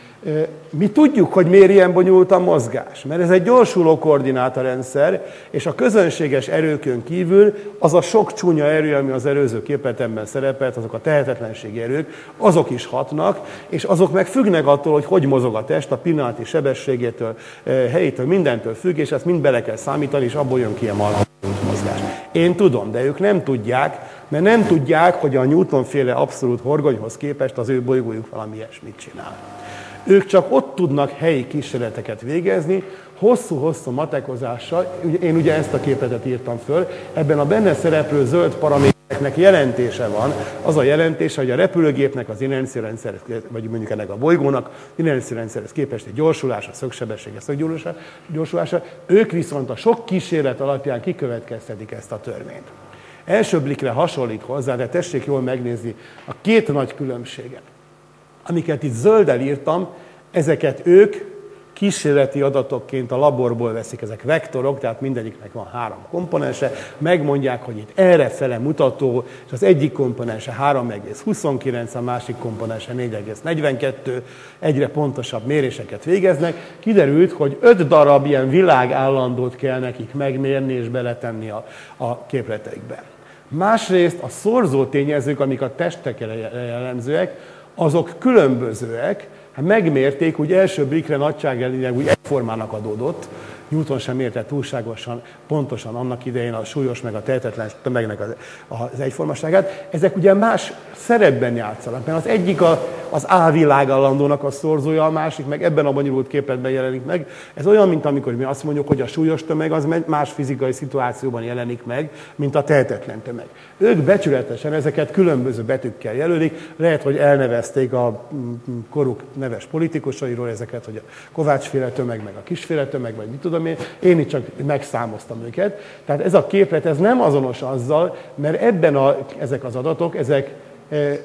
Mi tudjuk, hogy miért ilyen bonyolult a mozgás, mert ez egy gyorsuló koordinátarendszer, és a közönséges erőkön kívül az a sok csúnya erő, ami az előző képletemben szerepelt, azok a tehetetlenségi erők, azok is hatnak, és azok meg függnek attól, hogy hogy mozog a test, a pillanati sebességétől, helyétől, mindentől függ, és ezt mind bele kell számítani, és abból jön ki a marha mozgás. Én tudom, de ők nem tudják, mert nem tudják, hogy a Newton-féle abszolút horgonyhoz képest az ő bolygójuk valami ilyesmit csinál. Ők csak ott tudnak helyi kísérleteket végezni, hosszú-hosszú matekozással. Én ugye ezt a képletet írtam föl, ebben a benne szereplő zöld paramétereknek jelentése van. Az a jelentése, hogy a repülőgépnek az inerciarendszerhez, vagy mondjuk ennek a bolygónak inerciarendszerhez képest egy gyorsulása, szögsebessége, szöggyorsulása, ők viszont a sok kísérlet alapján kikövetkeztetik ezt a törvényt. Első blikre hasonlít hozzá, de tessék jól megnézni a két nagy különbséget. Amiket itt zölddel írtam, ezeket ők kísérleti adatokként a laborból veszik, ezek vektorok, tehát mindegyiknek van három komponense, megmondják, hogy itt errefele mutató, és az egyik komponense három egész huszonkilenc, a másik komponense négy egész negyvenkettő, egyre pontosabb méréseket végeznek. Kiderült, hogy öt darab ilyen világállandót kell nekik megmérni és beletenni a, a képleteikbe. Másrészt a szorzó tényezők, amik a testekre jellemzőek, azok különbözőek, hát megmérték, úgy első blikre nagyságrendileg úgy egyformának adódott. Newton sem mérte túlságosan, pontosan annak idején a súlyos meg a tehetetlen tömegnek az, az egyformaságát. Ezek ugye más szerepben játszanak, mert az egyik a, az A világállandónak a szorzója, a másik meg ebben a bonyolult képletben jelenik meg. Ez olyan, mint amikor mi azt mondjuk, hogy a súlyos tömeg az más fizikai szituációban jelenik meg, mint a tehetetlen tömeg. Ők becsületesen ezeket különböző betűkkel jelölik, lehet, hogy elnevezték a koruk neves politikusairól ezeket, hogy a Kovács-féle tömeg, meg a Kiss-féle tömeg, vagy mit tudom én, én itt csak megszámoztam őket. Tehát ez a képlet, ez nem azonos azzal, mert ebben a, ezek az adatok, ezek e,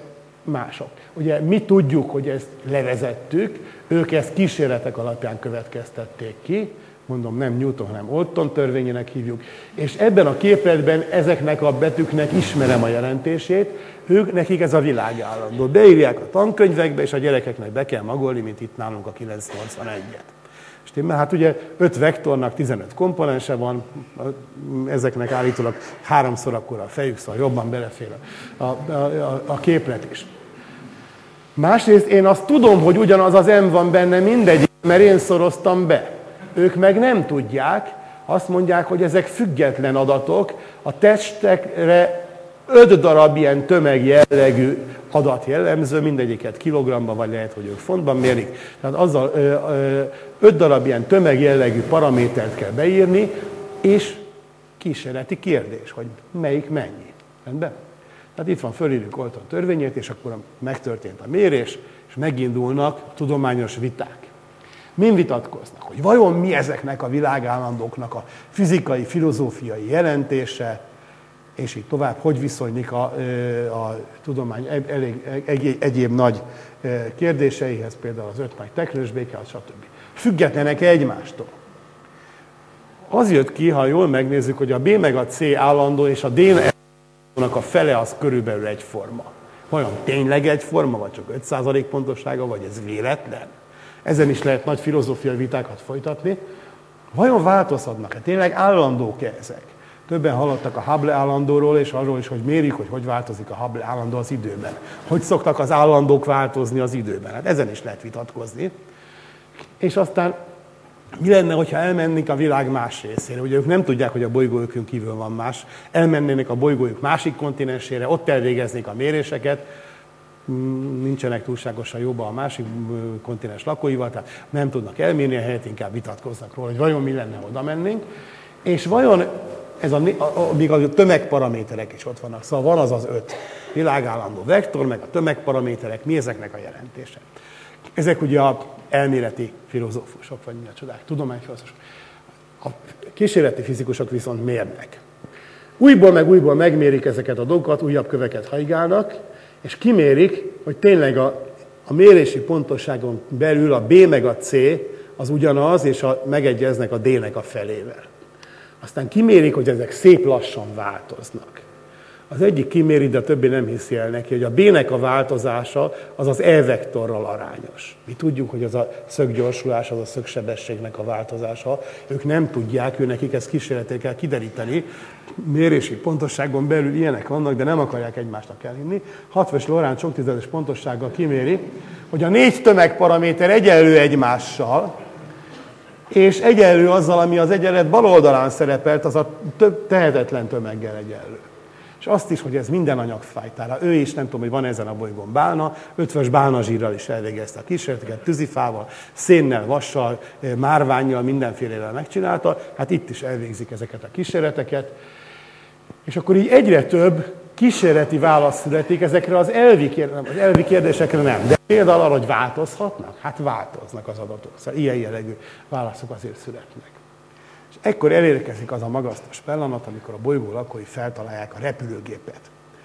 mások. Ugye mi tudjuk, hogy ezt levezettük, ők ezt kísérletek alapján következtették ki, mondom, nem Newton, hanem Olton törvényének hívjuk, és ebben a képletben ezeknek a betűknek ismerem a jelentését, ők, nekik ez a világ állandó. Beírják a tankönyvekbe, és a gyerekeknek be kell magolni, mint itt nálunk a kilenc nyolcvanegyet. Mert hát ugye öt vektornak tizenöt komponense van, ezeknek állítólag háromszor akkora a fejük, szóval jobban belefér a, a, a, a képlet is. Másrészt én azt tudom, hogy ugyanaz az M van benne mindegy, mert én szoroztam be. Ők meg nem tudják, azt mondják, hogy ezek független adatok, a testekre öt darab ilyen tömegjellegű adat jellemző, mindegyiket kilogramban, vagy lehet, hogy ők fontban mérik. Tehát azzal ö, ö, öt darab ilyen tömegjellegű paramétert kell beírni, és kísérleti kérdés, hogy melyik mennyi. Rendben? Tehát itt van, fölírjuk Olton törvényét, és akkor megtörtént a mérés, és megindulnak tudományos viták. Min vitatkoznak? Hogy vajon mi ezeknek a világállandóknak a fizikai, filozófiai jelentése, és így tovább, hogy viszonylik a, a tudomány elég, egy, egyéb nagy kérdéseihez, például az öt nagy teknős béke, stb. Függetlenek egymástól. Az jött ki, ha jól megnézzük, hogy a B meg a C állandó, és a D-nak a fele az körülbelül egyforma. Vajon tényleg egyforma, vagy csak öt százalék pontossága, vagy ez véletlen? Ezen is lehet nagy filozófiai vitákat folytatni. Vajon változhatnak-e? Tényleg állandók-e ezek? Többen hallottak a Hubble állandóról, és arról is, hogy mérjük, hogy hogy változik a Hubble állandó az időben. Hogy szoktak az állandók változni az időben? Hát ezen is lehet vitatkozni. És aztán mi lenne, hogyha elmennénk a világ más részére? Ugye ők nem tudják, hogy a bolygójukon kívül van más. Elmennének a bolygójuk másik kontinensére, ott elvégeznék a méréseket, nincsenek túlságosan jobban a másik kontinens lakóival, tehát nem tudnak elmérni a helyet, inkább vitatkoznak róla, hogy vajon mi lenne, oda mennénk. És vajon, ez a, a, még a tömegparaméterek is ott vannak, szóval van az az öt világállandó vektor, meg a tömegparaméterek, mi ezeknek a jelentése. Ezek ugye a elméleti filozófusok, vagy mi a csodák, tudományfilozófusok. A kísérleti fizikusok viszont mérnek. Újból meg újból megmérik ezeket a dolgokat, újabb köveket hajgálnak, és kimérik, hogy tényleg a, a mérési pontosságon belül a B meg a C az ugyanaz, és a, megegyeznek a D-nek a felével. Aztán kimérik, hogy ezek szép lassan változnak. Az egyik kiméri, de a többi nem hiszi el neki, hogy a B-nek a változása az az E-vektorral arányos. Mi tudjuk, hogy az a szöggyorsulás, az a szögsebességnek a változása. Ők nem tudják, ő nekik ezt kísérletel kell kideríteni. Mérési pontosságon belül ilyenek vannak, de nem akarják egymásnak elhinni. Hatves Lorán csoktizedes pontossággal kiméri, hogy a négy tömegparaméter egyenlő egymással, és egyenlő azzal, ami az egyenlet bal oldalán szerepelt, az a több tehetetlen tömeggel egyenlő. És azt is, hogy ez minden anyagfajtára. Ő is, nem tudom, hogy van ezen a bolygón bálna, ötvös bálnazsírral is elvégezte a kísérleteket, tűzifával, szénnel, vassal, márvánnyal, mindenfélevel megcsinálta. Hát itt is elvégzik ezeket a kísérleteket. És akkor így egyre több kísérleti válasz születik ezekre az elvi, kérdés, az elvi kérdésekre nem. De például arra, hogy változhatnak? Hát változnak az adatok. Szóval ilyen jellegű válaszok azért születnek. És ekkor elérkezik az a magasztos pillanat, amikor a bolygó lakói feltalálják a repülőgépet.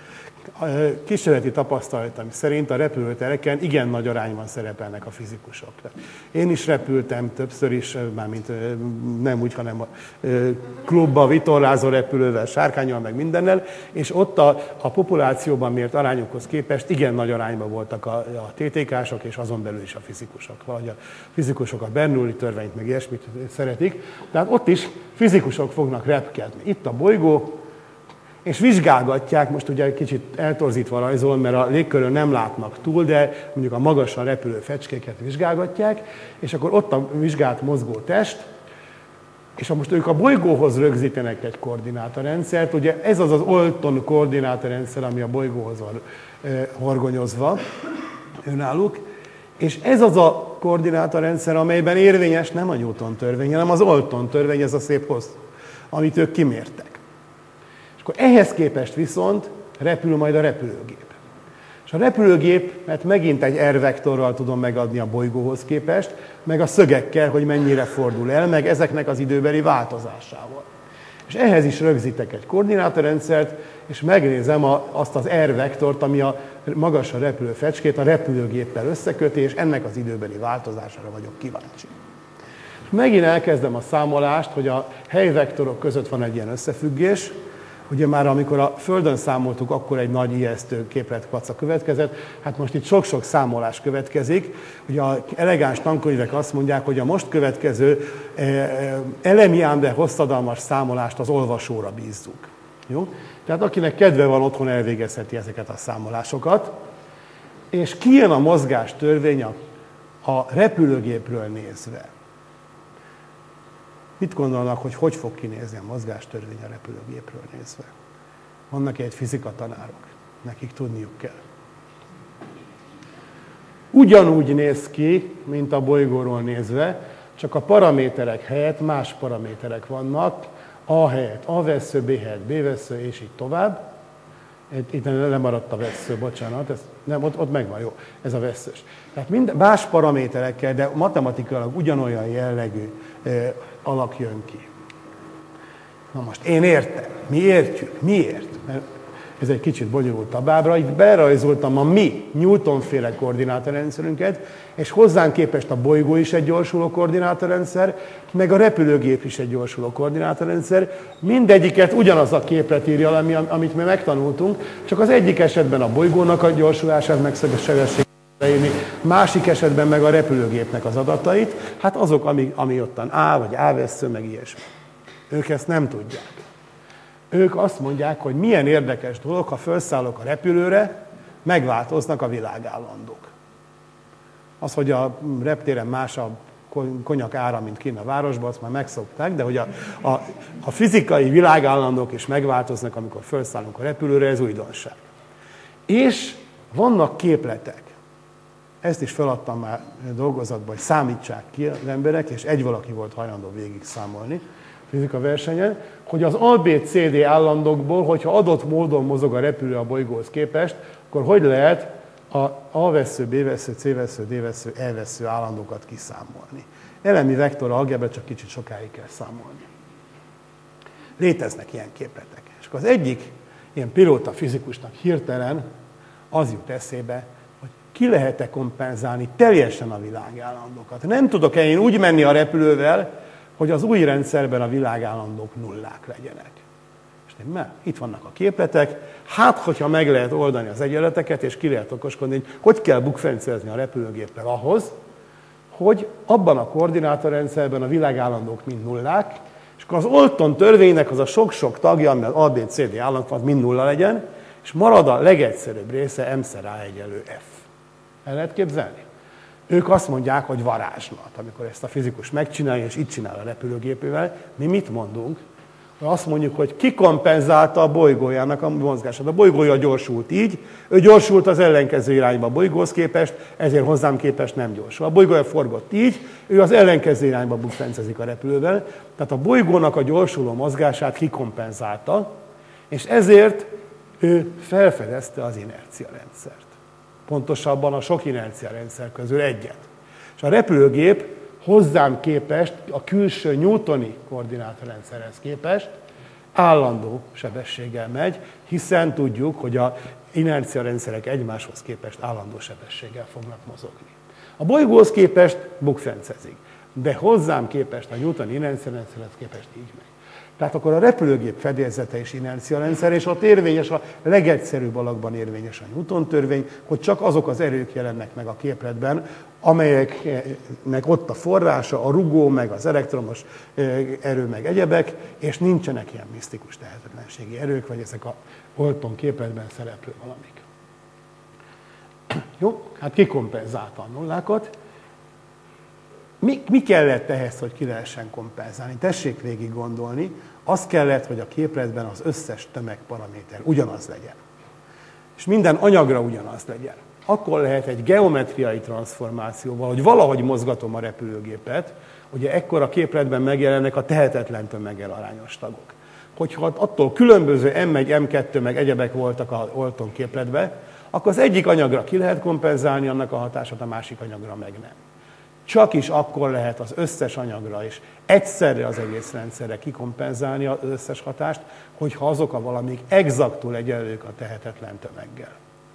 A kísérleti tapasztalatom szerint a repülőtereken igen nagy arányban szerepelnek a fizikusok. Én is repültem többször is, mármint nem úgy, hanem a klubba, vitorlázó repülővel, sárkánnyal, meg mindennel, és ott a, a populációban mért arányokhoz képest igen nagy arányban voltak a, a té té ká-sok, és azon belül is a fizikusok. Vagy a fizikusok a Bernoulli törvényt, meg ilyesmit szeretik. Tehát ott is fizikusok fognak repkedni. Itt a bolygó, és vizsgálgatják, most ugye kicsit eltorzítva rajzol, mert a légkörön nem látnak túl, de mondjuk a magasan repülő fecskéket vizsgálgatják, és akkor ott a vizsgált mozgó test, és ha most ők a bolygóhoz rögzítenek egy koordinátorrendszert, ugye ez az az Olton koordinátorrendszer, ami a bolygóhoz van horgonyozva, önálluk, és ez az a koordinátorrendszer, amelyben érvényes nem a Newton törvény, hanem az Olton törvény, ez a szép hosszú, amit ők kimértek. Akkor ehhez képest viszont repül majd a repülőgép. És a repülőgépet megint egy R-vektorral tudom megadni a bolygóhoz képest, meg a szögekkel, hogy mennyire fordul el, meg ezeknek az időbeli változásával. És ehhez is rögzítek egy koordinátorrendszert, és megnézem a, azt az R-vektort, ami a magasra repülő fecskét a repülőgéppel összeköti, és ennek az időbeli változására vagyok kíváncsi. Megint elkezdem a számolást, hogy a helyvektorok között van egy ilyen összefüggés. Ugye már amikor a Földön számoltuk, akkor egy nagy ijesztő képletkaca következett. Hát most itt sok-sok számolás következik. Ugye az elegáns tankönyvek azt mondják, hogy a most következő elemi, ám de hosszadalmas számolást az olvasóra bízzuk. Jó? Tehát akinek kedve van, otthon elvégezheti ezeket a számolásokat. És kijön a mozgás törvény a, a repülőgépről nézve. Mit gondolnak, hogy hogy fog kinézni a mozgástörvény a repülőgépről nézve? Vannak egy fizikatanárok, nekik tudniuk kell. Ugyanúgy néz ki, mint a bolygóról nézve, csak a paraméterek helyett más paraméterek vannak, A helyett A vessző, B helyett B vessző, és így tovább. Itt lemaradt a vessző, bocsánat, ez, nem, ott, ott megvan, jó, ez a vesszős. Tehát minden, más paraméterekkel, de matematikailag ugyanolyan jellegű e, alak jön ki. Na most én értem, mi értjük, miért? Mert ez egy kicsit bonyolultabb ábra, itt berajzoltam a mi Newton-féle koordinátorrendszerünket, és hozzánk képest a bolygó is egy gyorsuló koordinátorrendszer, meg a repülőgép is egy gyorsuló koordinátorrendszer. Mindegyiket ugyanaz a képlet írja, ami, amit mi megtanultunk, csak az egyik esetben a bolygónak a gyorsulását, meg sebességét leírni, másik esetben meg a repülőgépnek az adatait, hát azok, ami, ami ottan A, vagy A vessző, meg ilyesmi. Ők ezt nem tudják. Ők azt mondják, hogy milyen érdekes dolog, ha felszállok a repülőre, megváltoznak a világállandók. Az, hogy a reptéren más a konyak ára, mint kint a városban, azt már megszokták, de hogy a, a, a fizikai világállandók is megváltoznak, amikor felszállunk a repülőre, ez újdonság. És vannak képletek. Ezt is feladtam már dolgozatba, hogy számítsák ki az emberek, és egy valaki volt hajlandó végig számolni fizika versenyen, hogy az á bé cé dé állandókból, hogyha adott módon mozog a repülő a bolygóhoz képest, akkor hogy lehet a A vessző, B vessző, C vessző, D vessző, E vessző állandókat kiszámolni. Elemi vektor algebra, csak kicsit sokáig kell számolni. Léteznek ilyen képletek. És akkor az egyik ilyen pilóta fizikusnak hirtelen az jut eszébe, hogy ki lehet-e kompenzálni teljesen a világállandókat. Nem tudok-e én úgy menni a repülővel, hogy az új rendszerben a világállandók nullák legyenek. És nem, itt vannak a képletek, hát hogyha meg lehet oldani az egyenleteket, és ki lehet okoskodni, hogy hogy kell bukfencezni a repülőgéppel ahhoz, hogy abban a koordinátorrendszerben a világállandók mind nullák, és akkor az Olton törvénynek az a sok-sok tagja, ami az á bé cé dé állandók mind nulla legyen, és marad a legegyszerűbb része M-szer A egyenlő F. El lehet képzelni? Ők azt mondják, hogy varázslat, amikor ezt a fizikus megcsinálja, és itt csinál a repülőgépével. Mi mit mondunk? Azt mondjuk, hogy ki kompenzálta a bolygójának a mozgását. A bolygója gyorsult így, ő gyorsult az ellenkező irányba a bolygóhoz képest, ezért hozzám képest nem gyorsul. A bolygója forgott így, ő az ellenkező irányba bukfencezik a repülővel. Tehát a bolygónak a gyorsuló mozgását kikompenzálta, és ezért ő felfedezte az inerciarendszert. Pontosabban a sok inerciarendszer közül egyet. És a repülőgép hozzám képest, a külső newtoni koordinátorrendszerhez képest állandó sebességgel megy, hiszen tudjuk, hogy az inerciarendszerek egymáshoz képest állandó sebességgel fognak mozogni. A bolygóhoz képest bukfencezik, de hozzám képest, a newtoni inerciarendszerhez képest így megy. Tehát akkor a repülőgép fedélzete és inerciarendszer, és ott érvényes, a legegyszerűbb alakban érvényes a Newton-törvény, hogy csak azok az erők jelennek meg a képletben, amelyeknek ott a forrása, a rugó, meg az elektromos erő, meg egyebek, és nincsenek ilyen misztikus tehetetlenségi erők, vagy ezek a Olton képletben szereplő valamik. Jó, hát kikompenzálta a nullákat. Mi, mi kellett ehhez, hogy ki lehessen kompenzálni? Tessék végig gondolni, az kellett, hogy a képletben az összes tömegparaméter ugyanaz legyen. És minden anyagra ugyanaz legyen. Akkor lehet egy geometriai transformációval, hogy valahogy mozgatom a repülőgépet, ugye ekkor a képletben megjelennek a tehetetlen tömeggel arányos tagok. Hogyha attól különböző M egy, M kettő meg egyebek voltak a Olton képletben, akkor az egyik anyagra ki lehet kompenzálni annak a hatását, a másik anyagra meg nem. Csak is akkor lehet az összes anyagra és egyszerre az egész rendszerre kikompenzálni az összes hatást, hogyha azok a valamik exaktul egyenlők a tehetetlen tömeggel.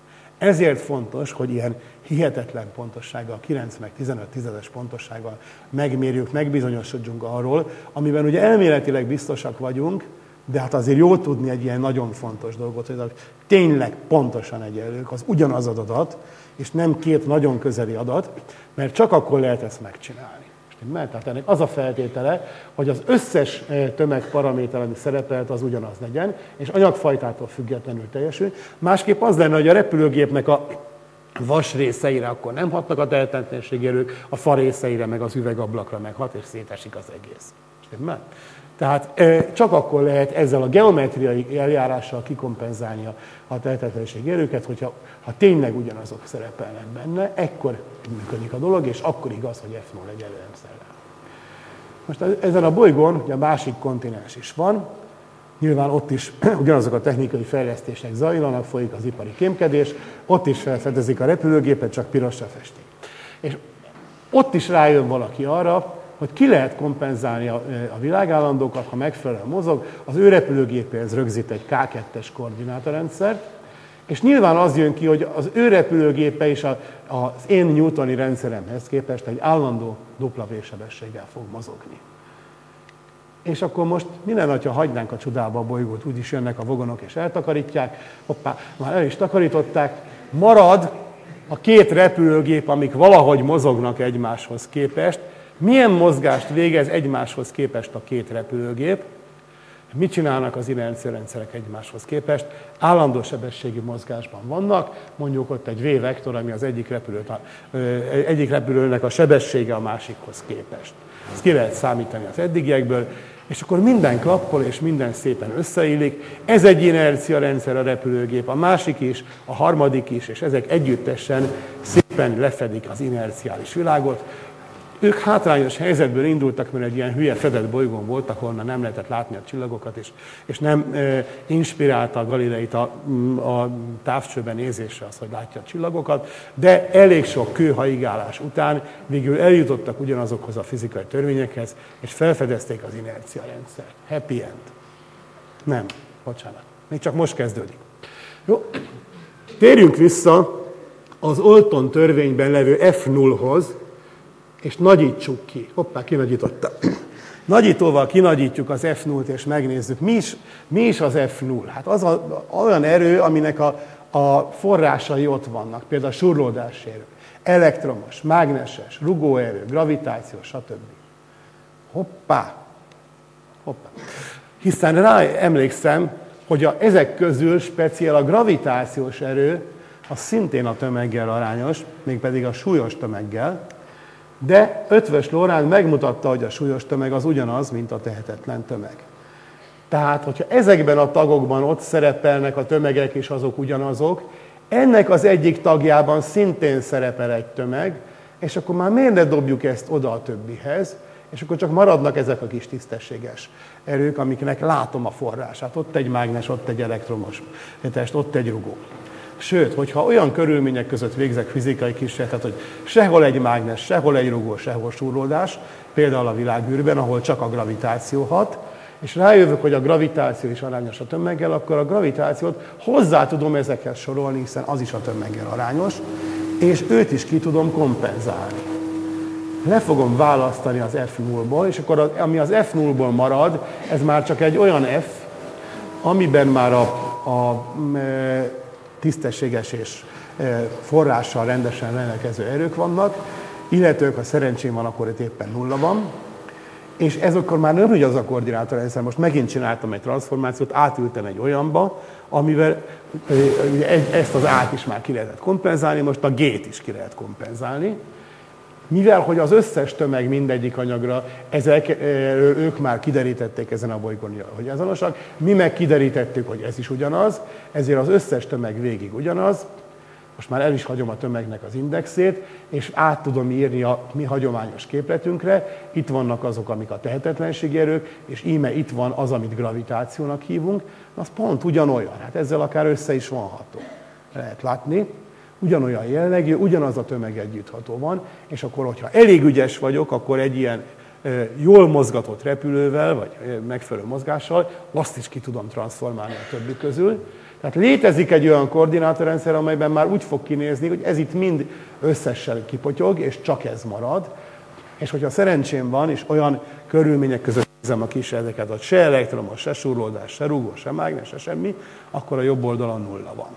Ezért fontos, hogy ilyen hihetetlen pontossággal, kilenc meg tizenöt tizedes pontossággal megmérjük, megbizonyosodjunk arról, amiben ugye elméletileg biztosak vagyunk, de hát azért jó tudni egy ilyen nagyon fontos dolgot, hogy tényleg pontosan egyenlők, az ugyanaz az adat, és nem két nagyon közeli adat, mert csak akkor lehet ezt megcsinálni. Mert tehát ennek az a feltétele, hogy az összes tömegparaméter, ami szerepelt, az ugyanaz legyen, és anyagfajtától függetlenül teljesül. Másképp az lenne, hogy a repülőgépnek a vas részeire akkor nem hatnak a tehetetlenségi erők, a fa részeire meg az üvegablakra meghat, és szétesik az egész. Stimmel? Tehát csak akkor lehet ezzel a geometriai eljárással kikompenzálni a, a tehetetlenségi erőket, hogyha ha tényleg ugyanazok szerepelnek benne, ekkor működik a dolog, és akkor igaz, hogy F null egyenlő M szellel. Most ezen a bolygón ugye a másik kontinens is van, nyilván ott is ugyanazok a technikai fejlesztések zajlanak, folyik az ipari kémkedés, ott is felfedezik a repülőgépet, csak pirosra festik. És ott is rájön valaki arra, hogy ki lehet kompenzálni a, a világállandókat, ha megfelelően mozog, az ő repülőgépéhez rögzít egy ká kettes koordinátorrendszert, és nyilván az jön ki, hogy az ő repülőgépe is a, az én newtoni rendszeremhez képest egy állandó dupla V-sebességgel fog mozogni. És akkor most mi lenne, ha hagynánk a csodába a bolygót, úgyis jönnek a vogonok és eltakarítják, hoppá, már el is takarították, marad a két repülőgép, amik valahogy mozognak egymáshoz képest. Milyen mozgást végez egymáshoz képest a két repülőgép? Mit csinálnak az inerciarendszerek egymáshoz képest? Állandó sebességű mozgásban vannak, mondjuk ott egy V-vektor, ami az egyik, repülőt, egyik repülőnek a sebessége a másikhoz képest. Ezt ki lehet számítani az eddigiekből, és akkor minden klappol, és minden szépen összeillik. Ez egy inerciarendszer a repülőgép, a másik is, a harmadik is, és ezek együttesen szépen lefedik az inerciális világot. Ők hátrányos helyzetből indultak, mert egy ilyen hülye fedett bolygón voltak, ahol nem lehetett látni a csillagokat, és, és nem e, inspirálta a Galileit a, a távcsőben nézésre az, hogy látja a csillagokat, de elég sok kőhaigálás után végül eljutottak ugyanazokhoz a fizikai törvényekhez, és felfedezték az inerciarendszert. Happy end. Nem, bocsánat. Még csak most kezdődik. Jó. Térjünk vissza az Olton törvényben levő F nullhoz, és nagyítsuk ki. Hoppá, kinagyítottam. Nagyítóval kinagyítjuk az F nullt, és megnézzük, mi is, mi is az F null. Hát az a, olyan erő, aminek a, a forrásai ott vannak, például a surlódási erő, elektromos, mágneses, rugóerő, gravitáció, stb. Hoppá! Hoppá! Hiszen rá emlékszem, hogy a, ezek közül speciál a gravitációs erő, az szintén a tömeggel arányos, mégpedig a súlyos tömeggel, de Eötvös Loránd megmutatta, hogy a súlyos tömeg az ugyanaz, mint a tehetetlen tömeg. Tehát, hogyha ezekben a tagokban ott szerepelnek a tömegek, és azok ugyanazok, ennek az egyik tagjában szintén szerepel egy tömeg, és akkor már miért ne dobjuk ezt oda a többihez, és akkor csak maradnak ezek a kis tisztességes erők, amiknek látom a forrását. Ott egy mágnes, ott egy elektromos test, ott egy rugó. Sőt, hogyha olyan körülmények között végzek fizikai kísérletet, hogy sehol egy mágnes, sehol egy rugó, sehol súrlódás, például a világűrben, ahol csak a gravitáció hat, és rájövök, hogy a gravitáció is arányos a tömeggel, akkor a gravitációt hozzá tudom ezekhez sorolni, hiszen az is a tömeggel arányos, és őt is ki tudom kompenzálni. Le fogom választani az F nullból, és akkor az, ami az F nullból marad, ez már csak egy olyan F, amiben már a, a tisztességes és forrással rendesen rendelkező erők vannak, illetőleg, ha szerencsém van, akkor itt éppen nulla van, és ez akkor már nem úgy az a koordinátorrendszer, most megint csináltam egy transformációt, átültem egy olyanba, amivel ugye ezt az A-t is már ki lehetett kompenzálni, most a G-t is ki lehet kompenzálni. Mivel, hogy az összes tömeg mindegyik anyagra, ezek, ők már kiderítették ezen a bolygón, hogy azonosak, mi meg kiderítettük, hogy ez is ugyanaz, ezért az összes tömeg végig ugyanaz. Most már el is hagyom a tömegnek az indexét, és át tudom írni a mi hagyományos képletünkre. Itt vannak azok, amik a tehetetlenségi erők, és íme itt van az, amit gravitációnak hívunk. Az pont ugyanolyan, hát ezzel akár össze is vonható. Lehet látni. Ugyanolyan jellegű, ugyanaz a tömeg együttható van, és akkor, hogyha elég ügyes vagyok, akkor egy ilyen e, jól mozgatott repülővel, vagy e, megfelelő mozgással, azt is ki tudom transformálni a többi közül. Tehát létezik egy olyan koordinátorrendszer, amelyben már úgy fog kinézni, hogy ez itt mind összessel kipotyog, és csak ez marad. És hogyha szerencsém van, és olyan körülmények között nézem a kísérleteket, hogy se elektromos, se súrlódás, se rugó, se mágnes, se semmi, akkor a jobb oldalon nulla van.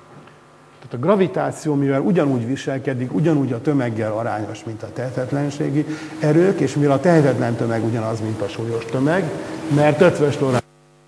Tehát a gravitáció, mivel ugyanúgy viselkedik, ugyanúgy a tömeggel arányos, mint a tehetetlenségi erők, és mivel a tehetetlen tömeg ugyanaz, mint a súlyos tömeg, mert ötvös Lorentz,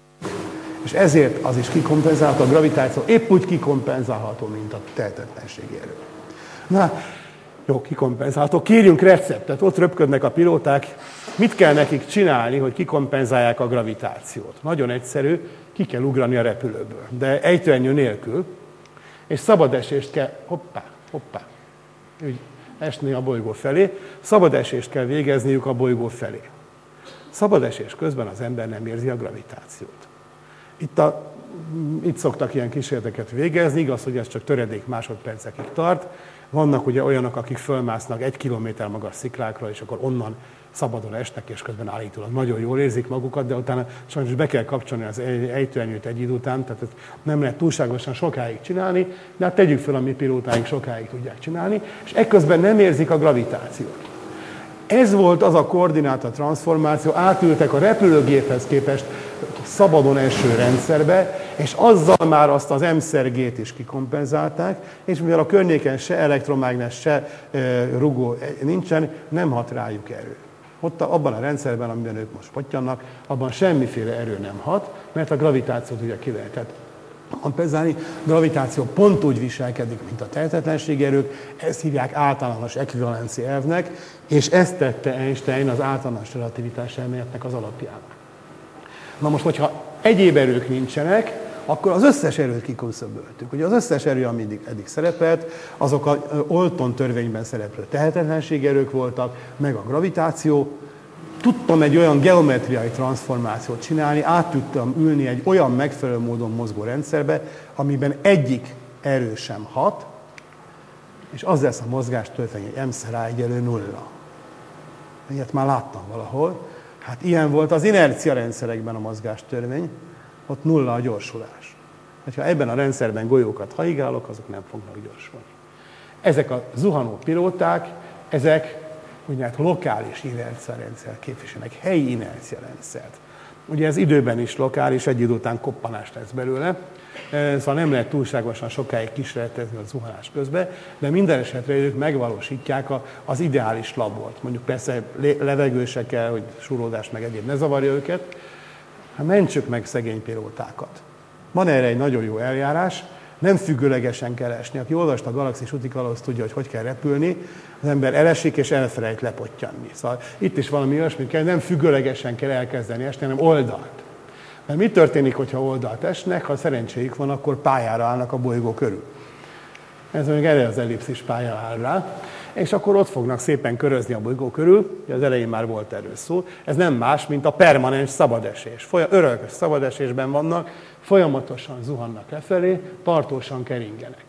és ezért az is kikompenzálható, a gravitáció épp úgy kikompenzálható, mint a tehetetlenségi erő. Na, jó, kikompenzálható. Kérjünk receptet, ott röpködnek a pilóták. Mit kell nekik csinálni, hogy kikompenzálják a gravitációt? Nagyon egyszerű, ki kell ugrani a repülőből, de ejtőernyő nélkül, és szabad esést kell, hoppá, hoppá, úgy esni a bolygó felé, szabad esést kell végezniük a bolygó felé. Szabad esés közben az ember nem érzi a gravitációt. Itt, a, itt szoktak ilyen kísérleteket végezni, igaz, hogy ez csak töredék másodpercekig tart. Vannak ugye olyanok, akik fölmásznak egy kilométer magas sziklákra, és akkor onnan szabadon esnek, és közben állítólag nagyon jól érzik magukat, de utána sajnos be kell kapcsolni az ejtőernyőt egy idő után, tehát nem lehet túlságosan sokáig csinálni, de hát tegyük fel, a mi pilótáink sokáig tudják csinálni, és ekközben nem érzik a gravitációt. Ez volt az a koordináta transformáció, átültek a repülőgéphez képest szabadon eső rendszerbe, és azzal már azt az M-szer-G-t is kikompenzálták, és mivel a környéken se elektromágnes, se e, rugó nincsen, nem hat rájuk erő. Ott abban a rendszerben, amiben ők most pottyannak, abban semmiféle erő nem hat, mert a gravitációt ugye ki lehetett kompenzálni. A gravitáció pont úgy viselkedik, mint a tehetetlenségi erők, ezt hívják általános ekvivalencia elvnek, és ezt tette Einstein az általános relativitás elméletnek az alapjába. Na most, hogyha egyéb erők nincsenek, akkor az összes erőt kiküszöböltük. Ugye az összes erő, ami eddig, eddig szerepelt, azok a Olton törvényben szereplő tehetetlenségi erők voltak, meg a gravitáció. Tudtam egy olyan geometriai transformációt csinálni, át tudtam ülni egy olyan megfelelő módon mozgó rendszerbe, amiben egyik erő sem hat, és az lesz a mozgástörvény, hogy M szer A egyenlő nulla. Ilyet már láttam valahol. Hát ilyen volt az inercia rendszerekben a mozgástörvény, ott nulla a gyorsulás. Ha ebben a rendszerben golyókat haigálok, azok nem fognak gyorsulni. Ezek a zuhanó pilóták, ezek úgynevezett lokális inerciarendszer képviselnek, helyi inerciarendszert. Ugye ez időben is lokális, egy idő után koppanás lesz belőle, szóval nem lehet túlságosan sokáig kísérletezni a zuhanás közben, de minden esetre ők megvalósítják az ideális labort. Mondjuk persze levegő se kell, hogy súrlódás meg egyéb ne zavarja őket. Hát mentsük meg szegény pilótákat. Van erre egy nagyon jó eljárás, nem függőlegesen kell esni. Aki olvasta a Galaxis útikalauz, az tudja, hogy hogy kell repülni. Az ember elesik és elfelejt lepottyanni. Szóval itt is valami olyasmit kell, nem függőlegesen kell elkezdeni esni, hanem oldalt. Mert mi történik, hogyha oldalt esnek? Ha szerencséjük van, akkor pályára állnak a bolygó körül. Ez még erre az ellipszis pálya áll rá. És akkor ott fognak szépen körözni a bolygó körül, az elején már volt erről szó. Ez nem más, mint a permanens szabadesés. Örökös szabadesésben vannak, folyamatosan zuhannak lefelé, tartósan keringenek.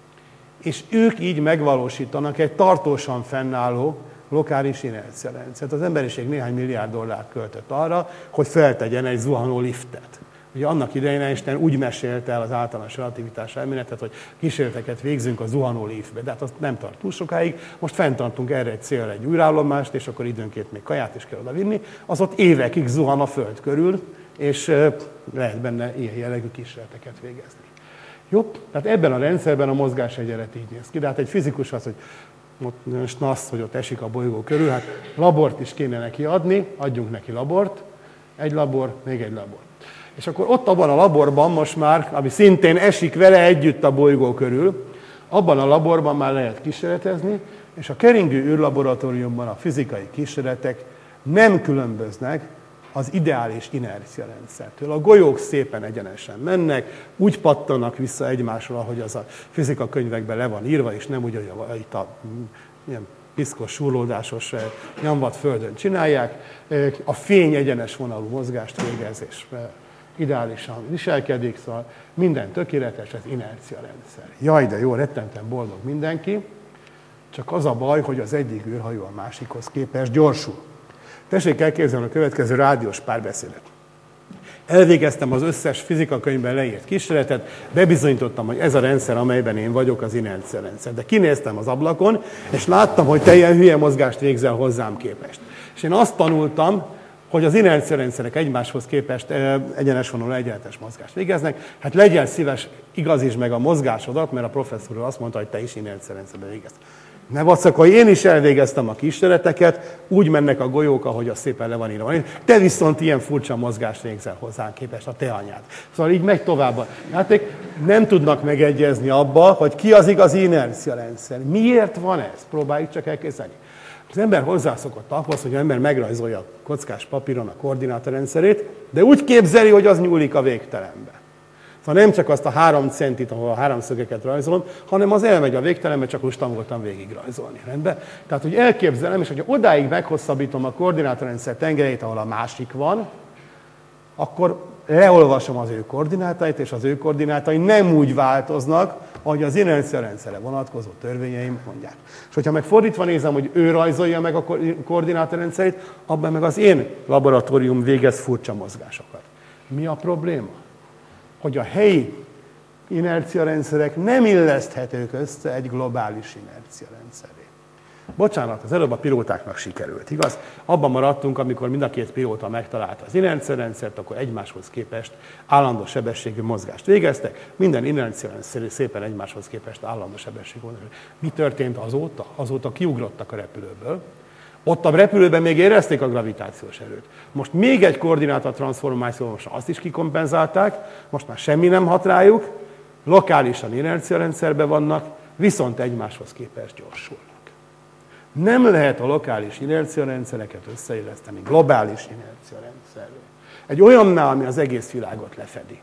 És ők így megvalósítanak egy tartósan fennálló lokális inerciarendszert. Az emberiség néhány milliárd dollárt költött arra, hogy feltegyen egy zuhanó liftet. Ugye annak idején Einstein úgy mesélte el az általános relativitás elméletet, hogy kísérleteket végzünk a zuhanó liftbe, de hát azt nem tart túl sokáig. Most fenntartunk erre egy célra egy újraállomást, és akkor időnként még kaját is kell oda vinni. Az ott évekig zuhan a Föld körül, és lehet benne ilyen jellegű kísérleteket végezni. Jó? Tehát ebben a rendszerben a mozgás egyenlet így néz ki. De hát egy fizikus az, hogy most nasz, hogy ott esik a bolygó körül, hát labort is kéne neki adni, adjunk neki labort, egy labor, még egy labor. És akkor ott abban a laborban most már, ami szintén esik vele együtt a bolygó körül, abban a laborban már lehet kísérletezni, és a keringő űrlaboratóriumban a fizikai kísérletek nem különböznek az ideális inerciarendszertől. A golyók szépen egyenesen mennek, úgy pattanak vissza egymásról, ahogy az a fizikakönyvekben le van írva, és nem úgy, hogy itt a ilyen piszkos, súrlódásos nyomvat földön csinálják. A fény egyenes vonalú mozgást végez, és ideálisan viselkedik, szóval minden tökéletes, ez inerciarendszer. Jaj, de jó, rettenten boldog mindenki, csak az a baj, hogy az egyik űrhajó a másikhoz képest gyorsul. Tessék elképzelni a következő rádiós párbeszédet. Elvégeztem az összes fizikakönyvben leírt kísérletet, bebizonyítottam, hogy ez a rendszer, amelyben én vagyok, az inerciarendszer. De kinéztem az ablakon, és láttam, hogy te ilyen hülye mozgást végzel hozzám képest. És én azt tanultam, hogy az inerciarendszerek egymáshoz képest egyenes vonalú egyenletes mozgást végeznek. Hát legyen szíves, igazítsd meg a mozgásodat, mert a professzor azt mondta, hogy te is inerciarendszerben végezd. Ne vacakolj, én is elvégeztem a kísérleteket, úgy mennek a golyók, ahogy az szépen le van írva. Te viszont ilyen furcsa mozgást végzel hozzánk képest, a te anyád. Szóval így megy tovább. Hát ők nem tudnak megegyezni abba, hogy ki az igazi inerciarendszer. Miért van ez? Próbáljuk csak elkezdeni. Az ember hozzászokott ahhoz, hogy az ember megrajzolja a kockás papíron a koordinátorrendszerét, de úgy képzeli, hogy az nyúlik a végtelenbe. Szóval nem csak azt a három centit, ahol a háromszögeket rajzolom, hanem az elmegy a végtelenbe, csak most tanultam végig rajzolni. Rendben? Tehát, hogy elképzelem, és hogyha odáig meghosszabbítom a koordinátorrendszer tengereit, ahol a másik van, akkor leolvasom az ő koordinátáit, és az ő koordinátai nem úgy változnak, ahogy az inerciarendszerre vonatkozó törvényeim mondják. És hogyha meg fordítva nézem, hogy ő rajzolja meg a koordinátorrendszerét, abban meg az én laboratórium végez furcsa mozgásokat. Mi a probléma? Hogy a helyi inerciarendszerek nem illeszthetők össze egy globális inerciarendszerré. Bocsánat, az előbb a pilótáknak sikerült, igaz? Abban maradtunk, amikor mind a két pilóta megtalálta az inerciarendszert, akkor egymáshoz képest állandó sebességű mozgást végeztek, minden inerciarendszer szépen egymáshoz képest állandó sebességű mozgást. Mi történt azóta? Azóta kiugrottak a repülőből. Ott a repülőben még érezték a gravitációs erőt. Most még egy koordináta transformáció, most azt is kikompenzálták, most már semmi nem hat rájuk, lokálisan inerciarendszerben vannak, viszont egymáshoz képest gyorsulnak. Nem lehet a lokális inerciarendszereket összeilleszteni globális inerciarendszerrel. Egy olyannál, ami az egész világot lefedi.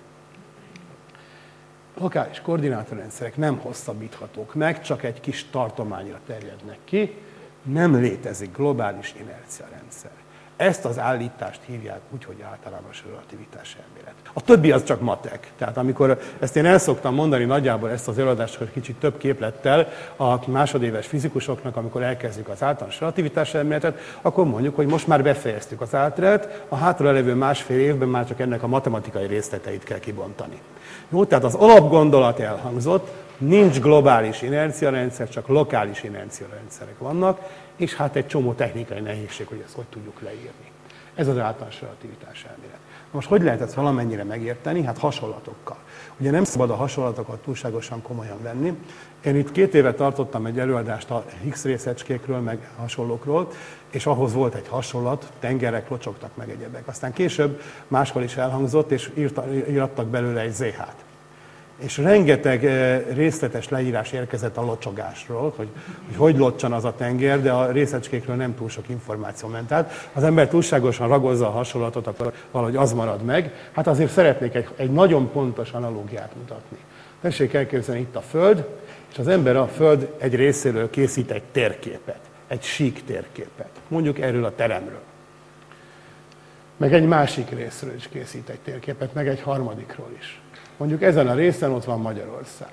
A lokális koordinátorrendszerek nem hosszabbíthatók meg, csak egy kis tartományra terjednek ki, nem létezik globális inerciarendszer. Ezt az állítást hívják úgy, hogy általános relativitás elmélet. A többi az csak matek. Tehát amikor ezt én el szoktam mondani nagyjából ezt az előadást, hogy kicsit több képlettel a másodéves fizikusoknak, amikor elkezdjük az általános relativitás elméletet, akkor mondjuk, hogy most már befejeztük az általányt, a hátralevő másfél évben már csak ennek a matematikai részleteit kell kibontani. Jó, tehát az alapgondolat elhangzott, nincs globális inerciarendszer, csak lokális inerciarendszerek vannak, és hát egy csomó technikai nehézség, hogy ezt hogy tudjuk leírni. Ez az általános relativitás elmélet. Most hogy lehet ezt valamennyire megérteni? Hát hasonlatokkal. Ugye nem szabad a hasonlatokat túlságosan komolyan venni. Én itt két éve tartottam egy előadást a Higgs részecskékről, meg hasonlókról, és ahhoz volt egy hasonlat, tengerek locsogtak meg egyebek. Aztán később máshol is elhangzott, és írtak belőle egy zé há-t. És rengeteg részletes leírás érkezett a locsogásról, hogy, hogy hogy locsan az a tenger, de a részecskékről nem túl sok információ ment át. Az ember túlságosan ragozza a hasonlatot, akkor valahogy az marad meg. Hát azért szeretnék egy, egy nagyon pontos analógiát mutatni. Tessék elképzelni itt a Föld, és az ember a Föld egy részéről készít egy térképet, egy sík térképet, mondjuk erről a teremről. Meg egy másik részről is készít egy térképet, meg egy harmadikról is. Mondjuk ezen a részen ott van Magyarország.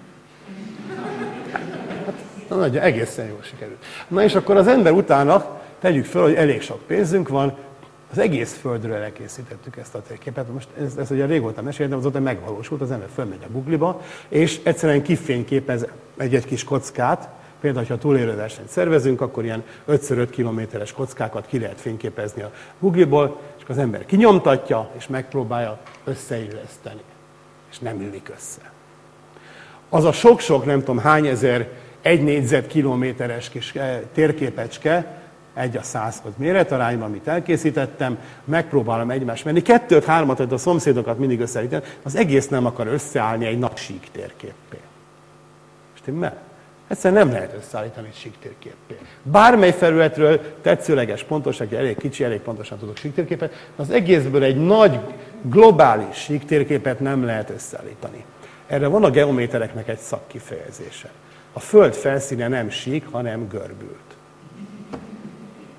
Hát, na, egészen jól sikerült. Na és akkor az ember utána tegyük fel, hogy elég sok pénzünk van, az egész Földről elkészítettük ezt a térképet. Most ez, ez ugye régóta meséltem, azóta megvalósult, az ember fölmegy a Google-ba, és egyszerűen kifényképez egy-egy kis kockát. Például, ha túlélőversenyt szervezünk, akkor ilyen öt szor öt kilométeres kockákat ki lehet fényképezni a Google-ból, és az ember kinyomtatja, és megpróbálja összeilleszteni. És nem illik össze. Az a sok-sok, nem tudom hány ezer egy négyzetkilométeres kis térképecske, egy a százhoz méretarányban, amit elkészítettem, megpróbálom egymást menni. Kettőt, hármat, hogy a szomszédokat mindig összeállítani, az egész nem akar összeállni egy nagy sík térképpé. Stimmel? Egyszerűen nem lehet összeállítani egy sík térképpé. Bármely felületről tetszőleges pontoság, elég kicsi, elég pontosan tudok sík térképet, az egészből egy nagy globális sík térképet nem lehet összeállítani. Erre van a geométereknek egy szakkifejezése. A Föld felszíne nem sík, hanem görbült.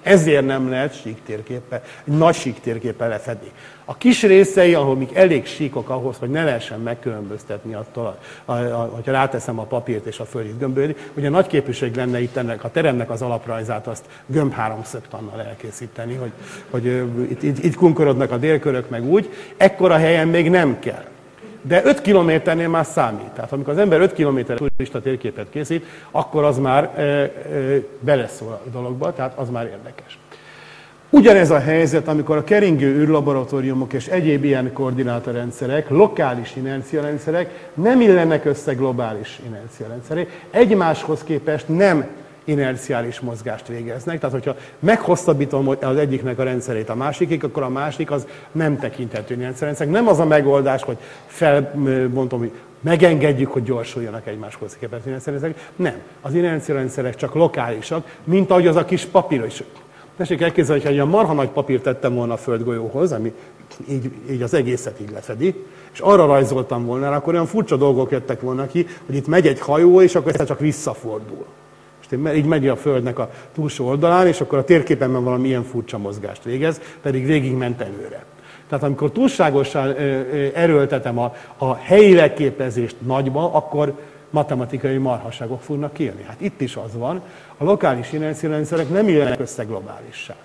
Ezért nem lehet síktérképpel, nagy síktérképpel lefedni. A kis részei, ahol még elég síkok ahhoz, hogy ne lehessen megkülönböztetni attól, a, a, a, hogyha ráteszem a papírt és a földet gömbölni, ugye nagy képűség lenne itt ennek a teremnek az alaprajzát azt gömb háromszögtannal elkészíteni, hogy, hogy itt, itt, itt kunkorodnak a délkörök meg úgy, ekkora helyen még nem kell. De öt kilométernél már számít. Tehát amikor az ember öt kilométer turista térképet készít, akkor az már e, e, beleszól a dologba, tehát az már érdekes. Ugyanez a helyzet, amikor a keringő űrlaboratóriumok és egyéb ilyen koordinátorrendszerek, lokális inerciarendszerek nem illenek össze globális inerciarendszeré, egymáshoz képest nem inerciális mozgást végeznek. Tehát, hogyha meghosszabbítom az egyiknek a rendszerét a másikig, akkor a másik az nem tekinthető inerciarendszernek. Nem az a megoldás, hogy felbontom, hogy megengedjük, hogy gyorsuljanak egymáshoz képest inerciarendszerek. Nem. Az inerciarendszerek csak lokálisak, mint ahogy az a kis papír is. Tessék elképzelni, hogy egy marha nagy papírt tettem volna a földgolyóhoz, ami így, így az egészet így lefedi, és arra rajzoltam volna, akkor olyan furcsa dolgok jöttek volna ki, hogy itt megy egy hajó, és akkor ez csak visszafordul. És így megy a Földnek a túlsó oldalán, és akkor a térképenben valami ilyen furcsa mozgást végez, pedig végigment előre. Tehát amikor túlságosan erőltetem a, a helyi leképezést nagyba, akkor matematikai marhaságok fognak kijönni. Hát itt is az van, a lokális inerciarendszerek nem illenek össze globálissá.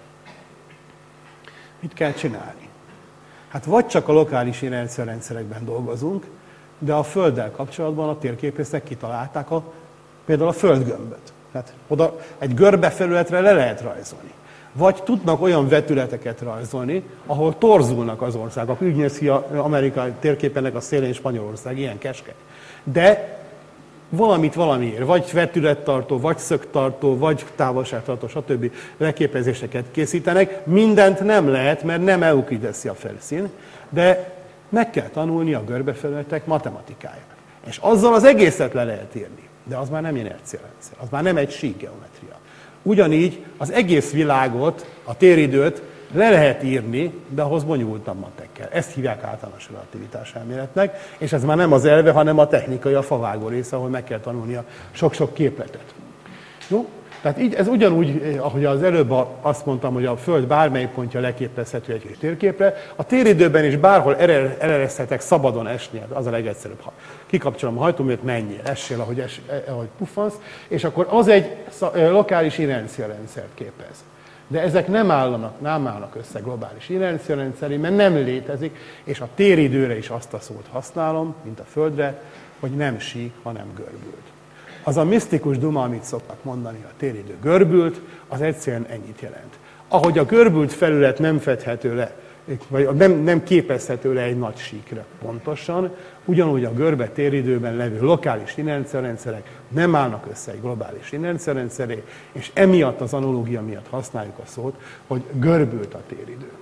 Mit kell csinálni? Hát vagy csak a lokális inerciarendszerekben dolgozunk, de a Földdel kapcsolatban a térképészek kitalálták a, például a földgömböt. Tehát oda egy görbefelületre le lehet rajzolni. Vagy tudnak olyan vetületeket rajzolni, ahol torzulnak az országok. Úgy néz ki az amerikai térképenek a szélén Spanyolország, ilyen keskeny. De valamit valamiért, vagy vetülettartó, vagy szögtartó, vagy távolságtartó, stb. Leképezéseket készítenek. Mindent nem lehet, mert nem euklideszi a felszín, de meg kell tanulni a görbefelületek matematikáját. És azzal az egészet le lehet írni. De az már nem inerciarendszer, az már nem egy síkgeometria. Ugyanígy az egész világot, a téridőt le lehet írni, de ahhoz bonyolultabb matekkel. Ezt hívják általános relativitás elméletnek, és ez már nem az elve, hanem a technikai, a favágó része, ahol meg kell tanulni a sok-sok képletet. Jó? Tehát így, ez ugyanúgy, ahogy az előbb azt mondtam, hogy a Föld bármely pontja leképezhető egy kis térképre, a téridőben is bárhol elereszthetek szabadon esni, az a legegyszerűbb. Ha kikapcsolom a hajtóművet, menjél, essél, ahogy, es, ahogy puffansz, és akkor az egy lokális inerciarendszert képez. De ezek nem állnak, nem állnak össze globális inerciarendszeré, mert nem létezik, és a téridőre is azt a szót használom, mint a Földre, hogy nem sík, hanem görbült. Az a misztikus duma, amit szoktak mondani, a téridő görbült, az egyszerűen ennyit jelent. Ahogy a görbült felület nem fedhető le, vagy nem, nem képezhető le egy nagy síkra pontosan, ugyanúgy a görbe téridőben levő lokális inerciarendszerek nem állnak össze egy globális inerciarendszeré, és emiatt az analógia miatt használjuk a szót, hogy görbült a téridő.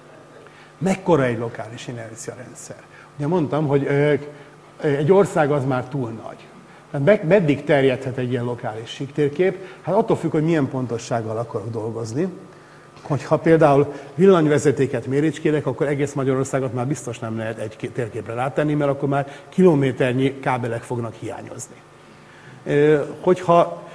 Mekkora egy lokális inerciarendszer? Ugye mondtam, hogy egy ország az már túl nagy. Tehát meddig terjedhet egy ilyen lokális síktérkép? Hát attól függ, hogy milyen pontossággal akarok dolgozni. Hogyha például villanyvezetéket méricskélek, akkor egész Magyarországot már biztos nem lehet egy térképre rátenni, mert akkor már kilométernyi kábelek fognak hiányozni. Hogyha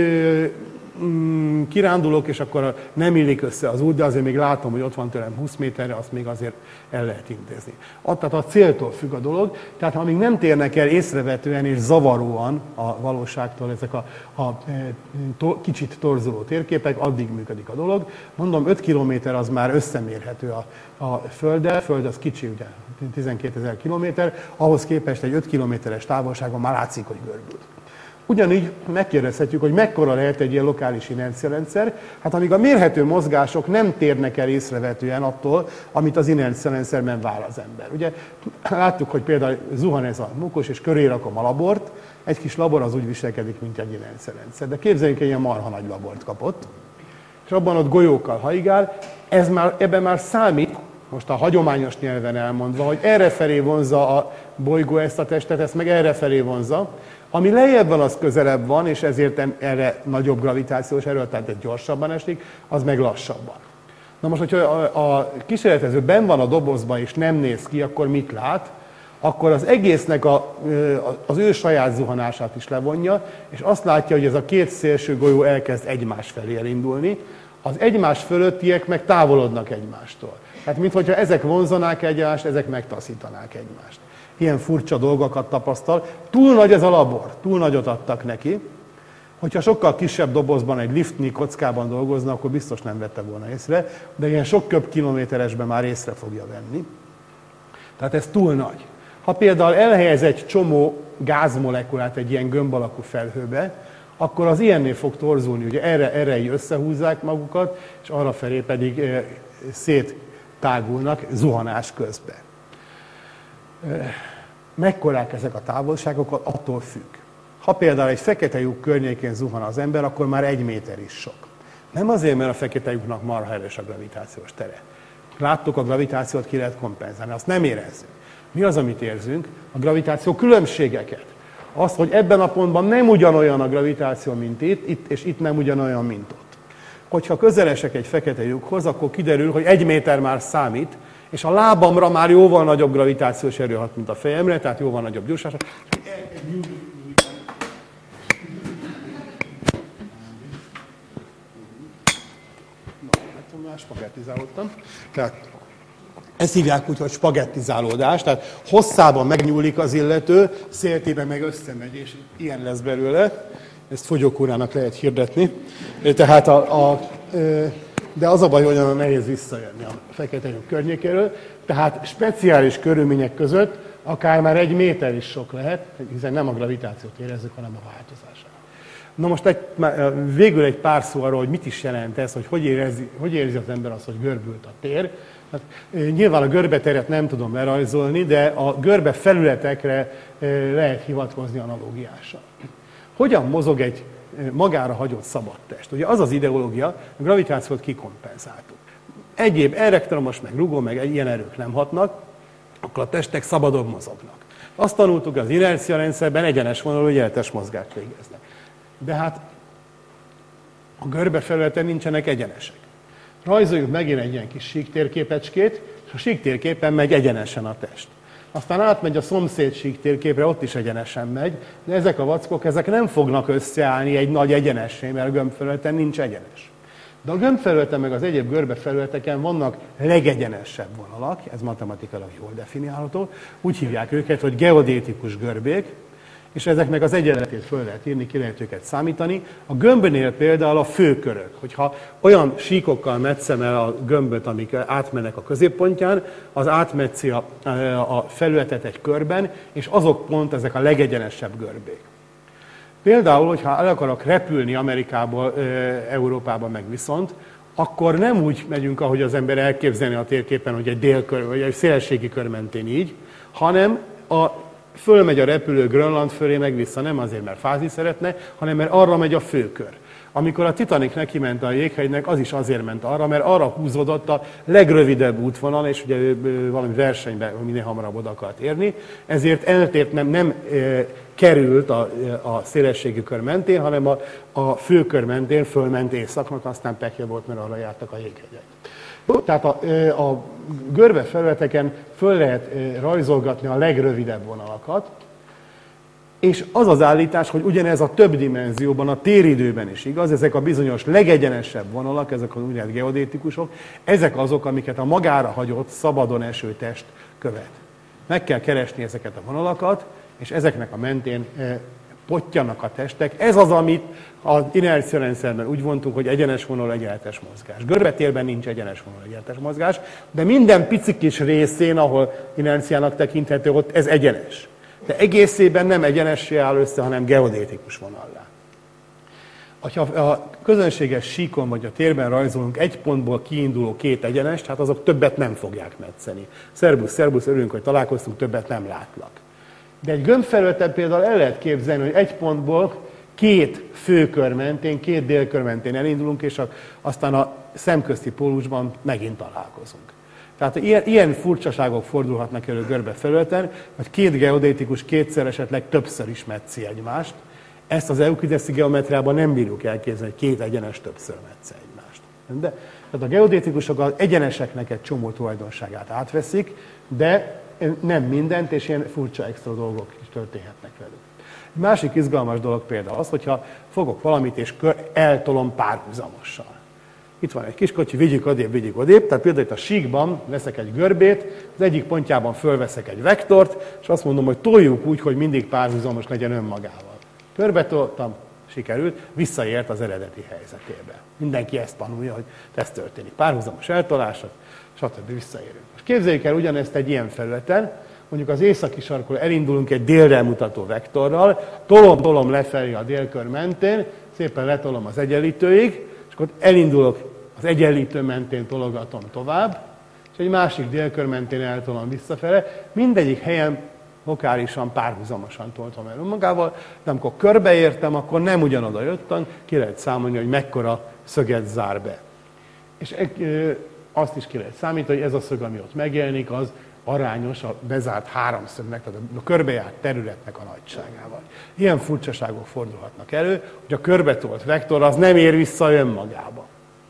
kirándulok, és akkor nem illik össze az út, de azért még látom, hogy ott van tőlem húsz méterre, azt még azért el lehet intézni. Tehát a céltól függ a dolog, tehát amíg nem térnek el észrevetően és zavaróan a valóságtól ezek a, a to, kicsit torzuló térképek, addig működik a dolog. Mondom, öt kilométer az már összemérhető a, a Földdel, Föld az kicsi, ugye tizenkétezer kilométer, ahhoz képest egy öt kilométeres távolságon már látszik, hogy görbült. Ugyanígy megkérdezhetjük, hogy mekkora lehet egy ilyen lokális inerciarendszer, hát amíg a mérhető mozgások nem térnek el észrevetően attól, amit az inerciarendszerben vár az ember. Ugye láttuk, hogy például zuhan ez a munkos, és köré rakom a labort, egy kis labor az úgy viselkedik, mint egy inerciarendszer. De képzeljünk, egy ilyen marha nagy labort kapott, és abban ott golyókkal haigál, ez már, ebben már számít, most a hagyományos nyelven elmondva, hogy errefelé vonzza a bolygó ezt a testet, ezt meg errefelé vonzza. Ami lejjebb van, az közelebb van, és ezért erre nagyobb gravitációs erő, tehát egy gyorsabban esik, az meg lassabban. Na most, hogyha a, a kísérletező benn van a dobozban, és nem néz ki, akkor mit lát? Akkor az egésznek a, az ő saját zuhanását is levonja, és azt látja, hogy ez a két szélső golyó elkezd egymás felé elindulni, Az egymás fölöttiek meg távolodnak egymástól. Tehát minthogyha ezek vonzanák egymást, ezek megtaszítanák egymást. Ilyen furcsa dolgokat tapasztal. Túl nagy ez a labor, túl nagyot adtak neki. Hogyha sokkal kisebb dobozban, egy liftnyi kockában dolgozna, akkor biztos nem vette volna észre, de ilyen sok köbkilométeresben már észre fogja venni. Tehát ez túl nagy. Ha például elhelyez egy csomó gázmolekulát egy ilyen gömb alakú felhőbe, akkor az ilyennél fog torzulni, ugye erre, erre összehúzzák magukat, és arrafelé pedig e, széttágulnak zuhanás közben. E, mekkorák ezek a távolságok, attól függ. Ha például egy fekete lyuk környékén zuhan az ember, akkor már egy méter is sok. Nem azért, mert a fekete lyuknak marha erős a gravitációs tere. Láttuk, a gravitációt ki lehet kompenzálni, azt nem érezzük. Mi az, amit érzünk? A gravitáció különbségeket. Azt, hogy ebben a pontban nem ugyanolyan a gravitáció, mint itt, itt és itt nem ugyanolyan, mint ott. Hogyha közelesek egy fekete lyukhoz, akkor kiderül, hogy egy méter már számít, és a lábamra már jóval nagyobb gravitációs erő hat, mint a fejemre, tehát jóval nagyobb gyorsaság. Már spagettizálódtam. Tehát ezt hívják úgy, hogy spagettizálódás, tehát hosszában megnyúlik az illető, széltében meg összemegy, és ilyen lesz belőle. Ezt fogyókúrának lehet hirdetni. Tehát a, a, de az a baj, hogy olyan nehéz visszajönni a fekete lyuk környékéről. Tehát speciális körülmények között akár már egy méter is sok lehet, hiszen nem a gravitációt érezzük, hanem a változását. Na most egy, végül egy pár szó arról, hogy mit is jelent ez, hogy hogy érzi, hogy érzi az ember azt, hogy görbült a tér. Hát, nyilván a görbeteret nem tudom lerajzolni, de a görbe felületekre lehet hivatkozni analógiással. Hogyan mozog egy magára hagyott szabad test? Ugye az az ideológia, a gravitációt kikompenzáltuk. Egyéb elektromos, meg rugó, meg ilyen erők nem hatnak, akkor a testek szabadon mozognak. Azt tanultuk, az inercia rendszerben egyenes vonalú jeletes mozgást végeznek. De hát a görbe felületen nincsenek egyenesek. Rajzoljuk megint egy ilyen kis síktérképecskét, és a síktérképen megy egyenesen a test. Aztán átmegy a szomszéd síktérképre, ott is egyenesen megy, de ezek a vackok, ezek nem fognak összeállni egy nagy egyenessé, mert a gömbfelületen nincs egyenes. De a gömbfelületen meg az egyéb görbefelületeken vannak legegyenesebb vonalak, ez matematikailag jól definiálható, úgy hívják őket, hogy geodétikus görbék, és ezeknek az egyenletét föl lehet írni, ki lehet őket számítani. A gömbnél például a főkörök, hogyha olyan síkokkal metszem el a gömböt, amik átmennek a középpontján, az átmetszi a, a felületet egy körben, és azok pont ezek a legegyenesebb görbék. Például, hogyha el akarok repülni Amerikából, Európába meg viszont, akkor nem úgy megyünk, ahogy az ember elképzelni a térképen, hogy egy délkör, vagy egy szélességi kör mentén így, hanem a fölmegy a repülő Grönland fölé, meg vissza, nem azért, mert fázni szeretne, hanem mert arra megy a főkör. Amikor a Titanic neki ment a jéghegynek, az is azért ment arra, mert arra húzódott a legrövidebb útvonal, és ugye ő valami versenyben minél hamarabb oda akart érni, ezért eltért nem, nem e, került a, a szélességi kör mentén, hanem a, a főkör mentén fölment északnak, aztán pekje volt, mert arra jártak a jéghegyek. Tehát a, a görbe felületeken föl lehet rajzolgatni a legrövidebb vonalakat, és az az állítás, hogy ugyanez a több dimenzióban, a téridőben is igaz, ezek a bizonyos legegyenesebb vonalak, ezek az úgynevezett geodétikusok, ezek azok, amiket a magára hagyott, szabadon eső test követ. Meg kell keresni ezeket a vonalakat, és ezeknek a mentén pottyanak a testek. Ez az, amit az inercia rendszerben úgy vontunk, hogy egyenes vonal, egyenletes mozgás. Görbetérben nincs egyenes vonal, egyenletes mozgás, de minden pici kis részén, ahol inerciának tekinthető, ott ez egyenes. De egészében nem egyenessé áll össze, hanem geodétikus vonallá. Ha a közönséges síkon vagy a térben rajzolunk egy pontból kiinduló két egyenest, hát azok többet nem fogják metszeni. Szerbusz, szerbusz, örülünk, hogy találkoztunk, többet nem látlak. De egy gömbfelületen például el lehet képzelni, hogy egy pontból két főkör mentén, két délkör mentén elindulunk, és a, aztán a szemközti pólusban megint találkozunk. Tehát ilyen, ilyen furcsaságok fordulhatnak elő görbefelületen, hogy két geodétikus kétszer, esetleg többször is metszi egymást. Ezt az euklideszi geometriában nem bírjuk elképzelni, hogy két egyenes többször metszi egymást. De, tehát a geodétikusok az egyeneseknek egy csomó tulajdonságát átveszik, de nem mindent, és ilyen furcsa extra dolgok is történhetnek velük. Egy másik izgalmas dolog például az, hogyha fogok valamit és eltolom párhuzamosan. Itt van egy kis kocsi, vigyük odébb, vigyük odébb. Tehát például itt a síkban veszek egy görbét, az egyik pontjában fölveszek egy vektort, és azt mondom, hogy toljuk úgy, hogy mindig párhuzamos legyen önmagával. Körbetoltam, sikerült, visszaért az eredeti helyzetébe. Mindenki ezt tanulja, hogy ez történik. Párhuzamos eltolások, stb. Visszaérünk. Most képzeljük el ugyanezt egy ilyen felületen, mondjuk az északi sarkról elindulunk egy délre mutató vektorral, tolom-tolom lefelé a délkör mentén, szépen letolom az egyenlítőig, és akkor elindulok az egyenlítő mentén tologatom tovább, és egy másik délkör mentén eltolom visszafele. Mindegyik helyen lokálisan, párhuzamosan toltam el önmagával, de amikor körbeértem, akkor nem ugyanoda jöttem, ki lehet számolni, hogy mekkora szöget zár be. És azt is ki lehet számítani, hogy ez a szög, ami ott megjelenik, az arányos a bezárt háromszögnek, tehát a körbejárt területnek a nagyságával. Ilyen furcsaságok fordulhatnak elő, hogy a körbetolt vektor az nem ér vissza önmagába.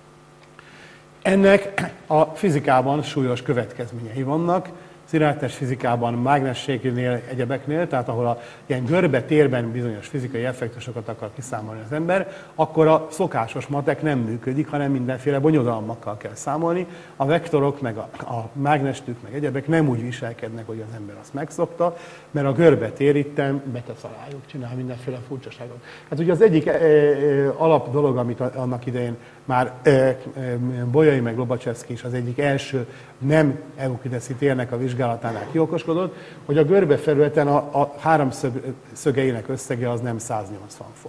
Ennek a fizikában súlyos következményei vannak, szilárdtest fizikában, mágnességnél, egyebeknél, tehát ahol a ilyen görbe térben bizonyos fizikai effektusokat akar kiszámolni az ember, akkor a szokásos matek nem működik, hanem mindenféle bonyodalmakkal kell számolni. A vektorok, meg a, a mágnestük, meg egyebek nem úgy viselkednek, hogy az ember azt megszokta, mert a görbe tér itten betesz alájuk, csinál mindenféle furcsaságot. Hát ugye az egyik e, e, alap dolog, amit annak idején már e, e, Bolyai meg Lobaczewski is az egyik első nem euklideszi térnek a vizsgálatánál kiokoskodott, hogy a görbe felületen a, a háromszög szögeinek összege az nem száznyolcvan fok.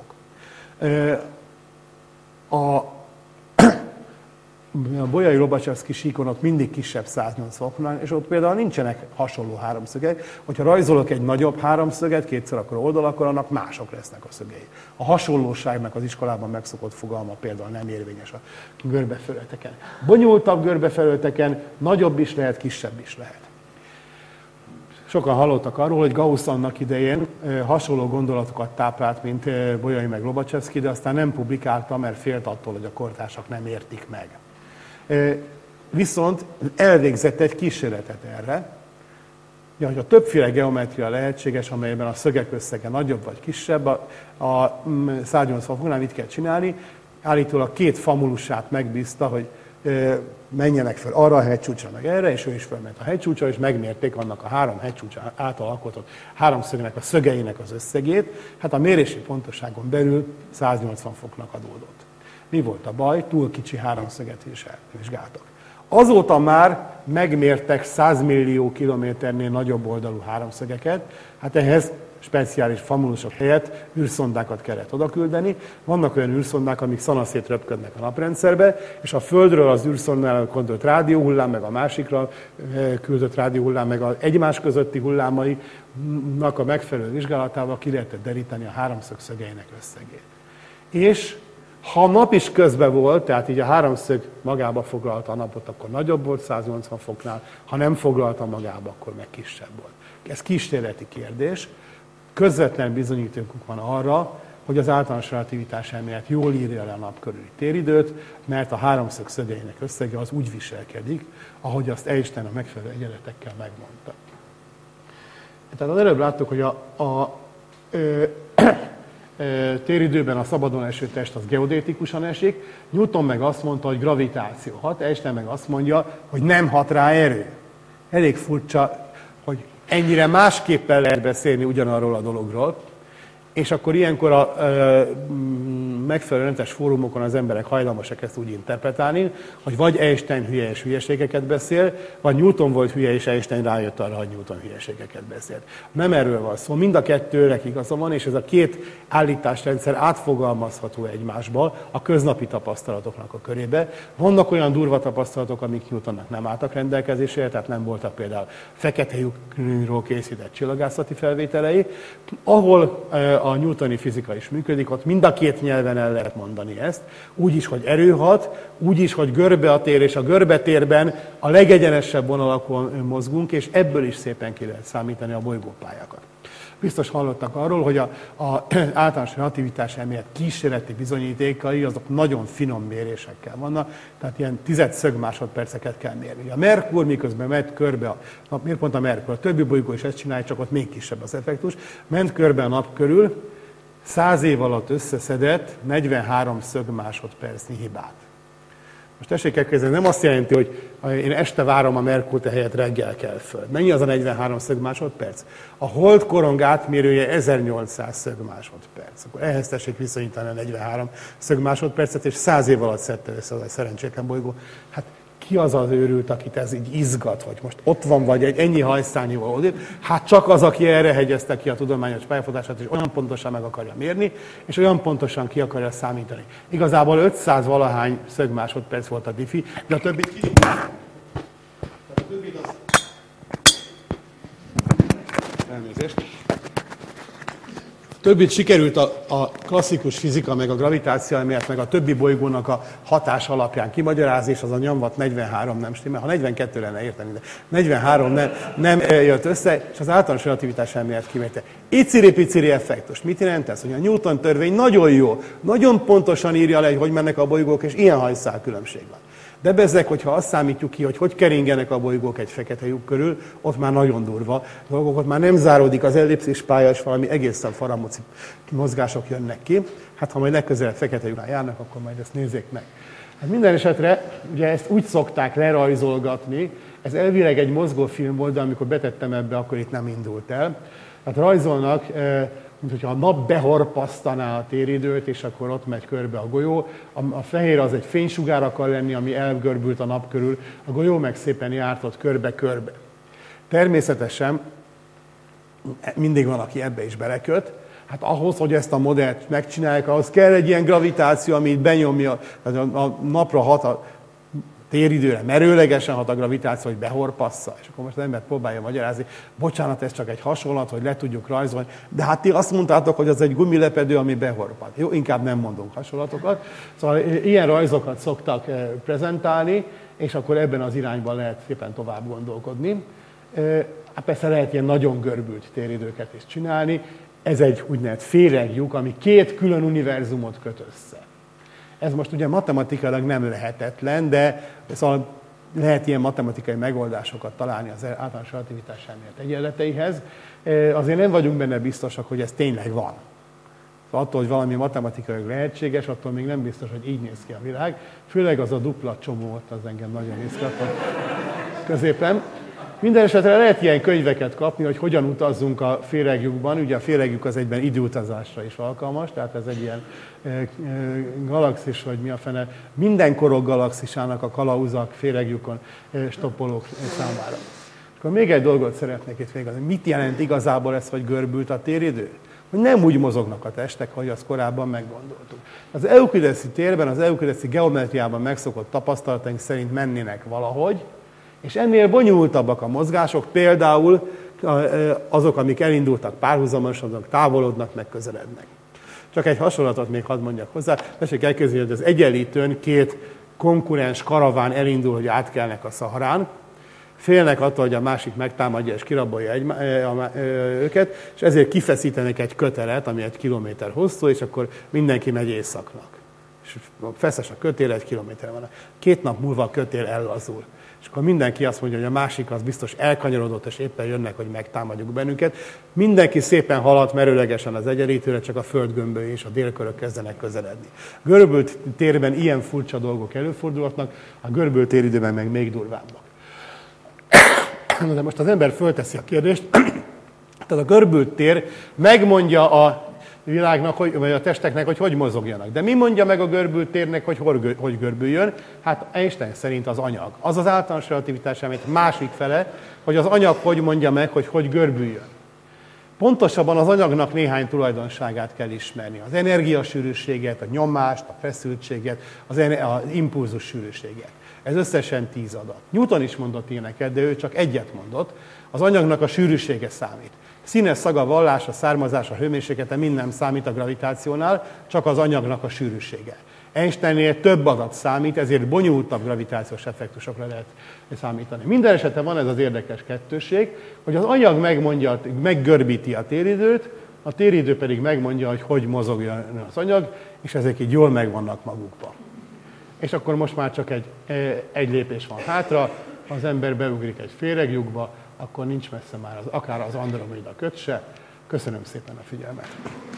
A, a Bolyai Lobaczewski síkon ott mindig kisebb száznyolcvan foknál, és ott például nincsenek hasonló háromszögek. Hogyha rajzolok egy nagyobb háromszöget, kétszer akkor oldal, akkor annak mások lesznek a szögei. A hasonlóságnak az iskolában megszokott fogalma például nem érvényes a görbefelületeken. Bonyolultabb görbefelületeken nagyobb is lehet, kisebb is lehet. Sokan hallottak arról, hogy Gauss annak idején hasonló gondolatokat táplált, mint Bolyai meg Lobaczewski, de aztán nem publikálta, mert félt attól, hogy a kortársak nem értik meg. Viszont elvégzett egy kísérletet erre, hogy a többféle geometria lehetséges, amelyben a szögek összege nagyobb vagy kisebb, a, a száznyolcvan foknál mit kell csinálni. Állítólag két famulusát megbízta, hogy menjenek fel arra a hegycsúcsra, meg erre, és ő is felment a hegycsúcsra, és megmérték annak a három hegycsúcs által alkotott háromszögnek a szögeinek az összegét. Hát a mérési pontoságon belül száznyolcvan foknak adódott. Mi volt a baj? Túl kicsi háromszöget vizsgáltak. Azóta már megmértek száz millió kilométernél nagyobb oldalú háromszögeket, hát ehhez speciális famulusok helyett űrszondákat kellett odaküldeni. Vannak olyan űrszondák, amik szanaszét röpködnek a naprendszerbe, és a Földről az űrszondára küldött rádióhullám, meg a másikra küldött rádióhullám, meg az egymás közötti hullámainak a megfelelő vizsgálatával ki lehetett deríteni a háromszög szögeinek összegét. És ha a nap is közben volt, tehát így a háromszög magába foglalta a napot, akkor nagyobb volt száznyolcvan foknál, ha nem foglalta magába, akkor meg kisebb volt. Ez kísérleti kérdés. Közvetlen bizonyítékunk van arra, hogy az általános relativitás elmélet jól írja le a nap körüli téridőt, mert a háromszög szögeinek összege az úgy viselkedik, ahogy azt Einstein a megfelelő egyenletekkel megmondta. Tehát az előbb láttuk, hogy a, a ö, ö, téridőben a szabadon eső test az geodétikusan esik, Newton meg azt mondta, hogy gravitáció hat, Einstein meg azt mondja, hogy nem hat rá erő. Elég furcsa, hogy ennyire másképpen lehet beszélni ugyanarról a dologról, és akkor ilyenkor a ö, megfelelő rendes fórumokon az emberek hajlamosak ezt úgy interpretálni, hogy vagy Einstein hülye és hülyeségeket beszél, vagy Newton volt hülye, és Einstein rájött arra, hogy Newton hülyeségeket beszélt. Nem erről van szó, mind a kettőnek igaza van, és ez a két állításrendszer átfogalmazható egymásba a köznapi tapasztalatoknak a körébe. Vannak olyan durva tapasztalatok, amik Newtonnak nem álltak rendelkezésére, tehát nem voltak például fekete lyukról készített csillagászati felvételei, ahol a newtoni fizika is működik, ott mind a két nyelven el lehet mondani ezt, úgy is, hogy erő hat, úgy is, hogy görbe a tér, és a görbetérben a legegyenesebb vonalakon mozgunk, és ebből is szépen ki lehet számítani a bolygópályákat. Biztos hallottak arról, hogy az általános relativitás elmélet kísérleti bizonyítékai azok nagyon finom mérésekkel vannak, tehát ilyen tized szögmásodperceket kell mérni. A Merkur miközben megy körbe, a nap, miért pont a Merkur? A többi bolygó is ezt csinálja, csak ott még kisebb az effektus. Ment körbe a nap körül, száz év alatt összeszedett negyvenhárom szögmásodpercnyi hibát. Most tessék elképzelni, nem azt jelenti, hogy én este várom a Merkurt, helyett reggel kell föl. Mennyi az a negyvenhárom szögmásodperc? A hold korong átmérője ezernyolcszáz szögmásodperc. Akkor ehhez tessék viszonyítani a negyvenhárom szögmásodpercet, és száz év alatt szedte össze az egy szerencsétlen bolygó. Hát ki az az őrült, akit ez így izgat, hogy most ott van, vagy egy ennyi hajszányival odébb? Hát csak az, aki erre hegyezte ki a tudományos pályafutását, és olyan pontosan meg akarja mérni, és olyan pontosan ki akarja számítani. Igazából ötszáz valahány szögmásodperc volt a diffi, de a többit ki... A többit az... Elnézést. Többit sikerült a, a klasszikus fizika, meg a gravitáció elmélet, meg a többi bolygónak a hatás alapján kimagyarázni, és az a nyomvat negyvenhárom nem stimmel. Ha negyvenkettő lenne érteni, de negyvenhárom nem, nem jött össze, és az általános relativitás elmélet kimérte. Iciri-piciri effektus. Mit jelent ez? Hogy a Newton törvény nagyon jó, nagyon pontosan írja le, hogy hogy mennek a bolygók, és ilyen hajszál különbség van. De bezzeg, hogyha azt számítjuk ki, hogy hogy keringenek a bolygók egy fekete lyuk körül, ott már nagyon durva dolgok, ott már nem záródik az ellipszis pálya, és valami egészen faramúci mozgások jönnek ki. Hát ha majd legközelebb fekete lyuknál járnak, akkor majd ezt nézzék meg. Hát minden esetre, ugye ezt úgy szokták lerajzolgatni, ez elvileg egy mozgófilm volt, de amikor betettem ebbe, akkor itt nem indult el. Hát rajzolnak, mint hogyha a nap behorpasztaná a téridőt, és akkor ott megy körbe a golyó. A, a fehér az egy fénysugár akar lenni, ami elgörbült a nap körül, a golyó meg szépen jártott körbe-körbe. Természetesen mindig van, aki ebbe is beleköt. Hát ahhoz, hogy ezt a modellt megcsinálják, ahhoz kell egy ilyen gravitáció, ami benyomja, tehát a, a napra hat a téridőre merőlegesen hat a gravitáció, hogy behorpassza. És akkor most az ember próbálja magyarázni, bocsánat, ez csak egy hasonlat, hogy le tudjuk rajzolni, de hát ti azt mondtátok, hogy az egy gumilepedő, ami behorpad. Jó, inkább nem mondunk hasonlatokat. Szóval ilyen rajzokat szoktak prezentálni, és akkor ebben az irányban lehet szépen tovább gondolkodni. Hát persze lehet ilyen nagyon görbült téridőket is csinálni. Ez egy úgynevezett féreglyuk, ami két külön univerzumot köt össze. Ez most ugye matematikailag nem lehetetlen, de szóval lehet ilyen matematikai megoldásokat találni az általános relativitás elmélet egyenleteihez. Azért nem vagyunk benne biztosak, hogy ez tényleg van. Szóval attól, hogy valami matematikailag lehetséges, attól még nem biztos, hogy így néz ki a világ. Főleg az a dupla csomó ott, az engem nagyon izgatott középen. Minden esetre lehet ilyen könyveket kapni, hogy hogyan utazzunk a féregjukban. Ugye a féregjük az egyben időutazásra is alkalmas, tehát ez egy ilyen e, e, galaxis, vagy mi a fene, minden korok galaxisának a kalauzak féregjukon e, stoppolók számára. Akkor még egy dolgot szeretnék itt végezni. Mit jelent igazából ez, hogy görbült a téridő? Hogy nem úgy mozognak a testek, ahogy azt korábban meggondoltuk. Az euklideszi térben, az euklideszi geometriában megszokott tapasztalataink szerint mennének valahogy, és ennél bonyolultabbak a mozgások, például azok, amik elindultak párhuzamosan, azok távolodnak, meg közelednek. Csak egy hasonlatot még hadd mondjak hozzá. Tessék elképzelni, hogy az Egyenlítőn két konkurens karaván elindul, hogy átkelnek a Szaharán. Félnek attól, hogy a másik megtámadja és kirabolja egy, őket, és ezért kifeszítenek egy kötelet, ami egy kilométer hosszú, és akkor mindenki megy északnak. És feszes a kötél, egy kilométer van. Két nap múlva a kötél ellazul. És akkor mindenki azt mondja, hogy a másik az biztos elkanyarodott, és éppen jönnek, hogy megtámadjuk bennünket. Mindenki szépen halad merőlegesen az Egyenlítőre, csak a földgömbölyé és a délkörök kezdenek közeledni. Görbült térben ilyen furcsa dolgok előfordulhatnak, a görbült téridőben meg még durvábbak. De most az ember fölteszi a kérdést, tehát a görbült tér megmondja a világnak, hogy, vagy a testeknek, hogy hogy mozogjanak. De mi mondja meg a görbült térnek, hogy hogy görbüljön? Hát Einstein szerint az anyag. Az az általános relativitás elmélet másik fele, hogy az anyag hogy mondja meg, hogy hogy görbüljön. Pontosabban az anyagnak néhány tulajdonságát kell ismerni. Az energiasűrűséget, a nyomást, a feszültséget, az, az impulzus sűrűséget. Ez összesen tíz adat. Newton is mondott ilyeneket, de ő csak egyet mondott. Az anyagnak a sűrűsége számít. Színe, szaga, vallása, származása, hőmérséklete mind nem számít a gravitációnál, csak az anyagnak a sűrűsége. Einsteinnél több adat számít, ezért bonyolultabb gravitációs effektusokra lehet számítani. Minden esetre van ez az érdekes kettősség, hogy az anyag megmondja, meggörbíti a téridőt, a téridő pedig megmondja, hogy hogy mozogjon az anyag, és ezek így jól megvannak magukban. És akkor most már csak egy, egy lépés van hátra, ha az ember beugrik egy féregjukba, akkor nincs messze már az, akár az Andromeda kötse. Köszönöm szépen a figyelmet!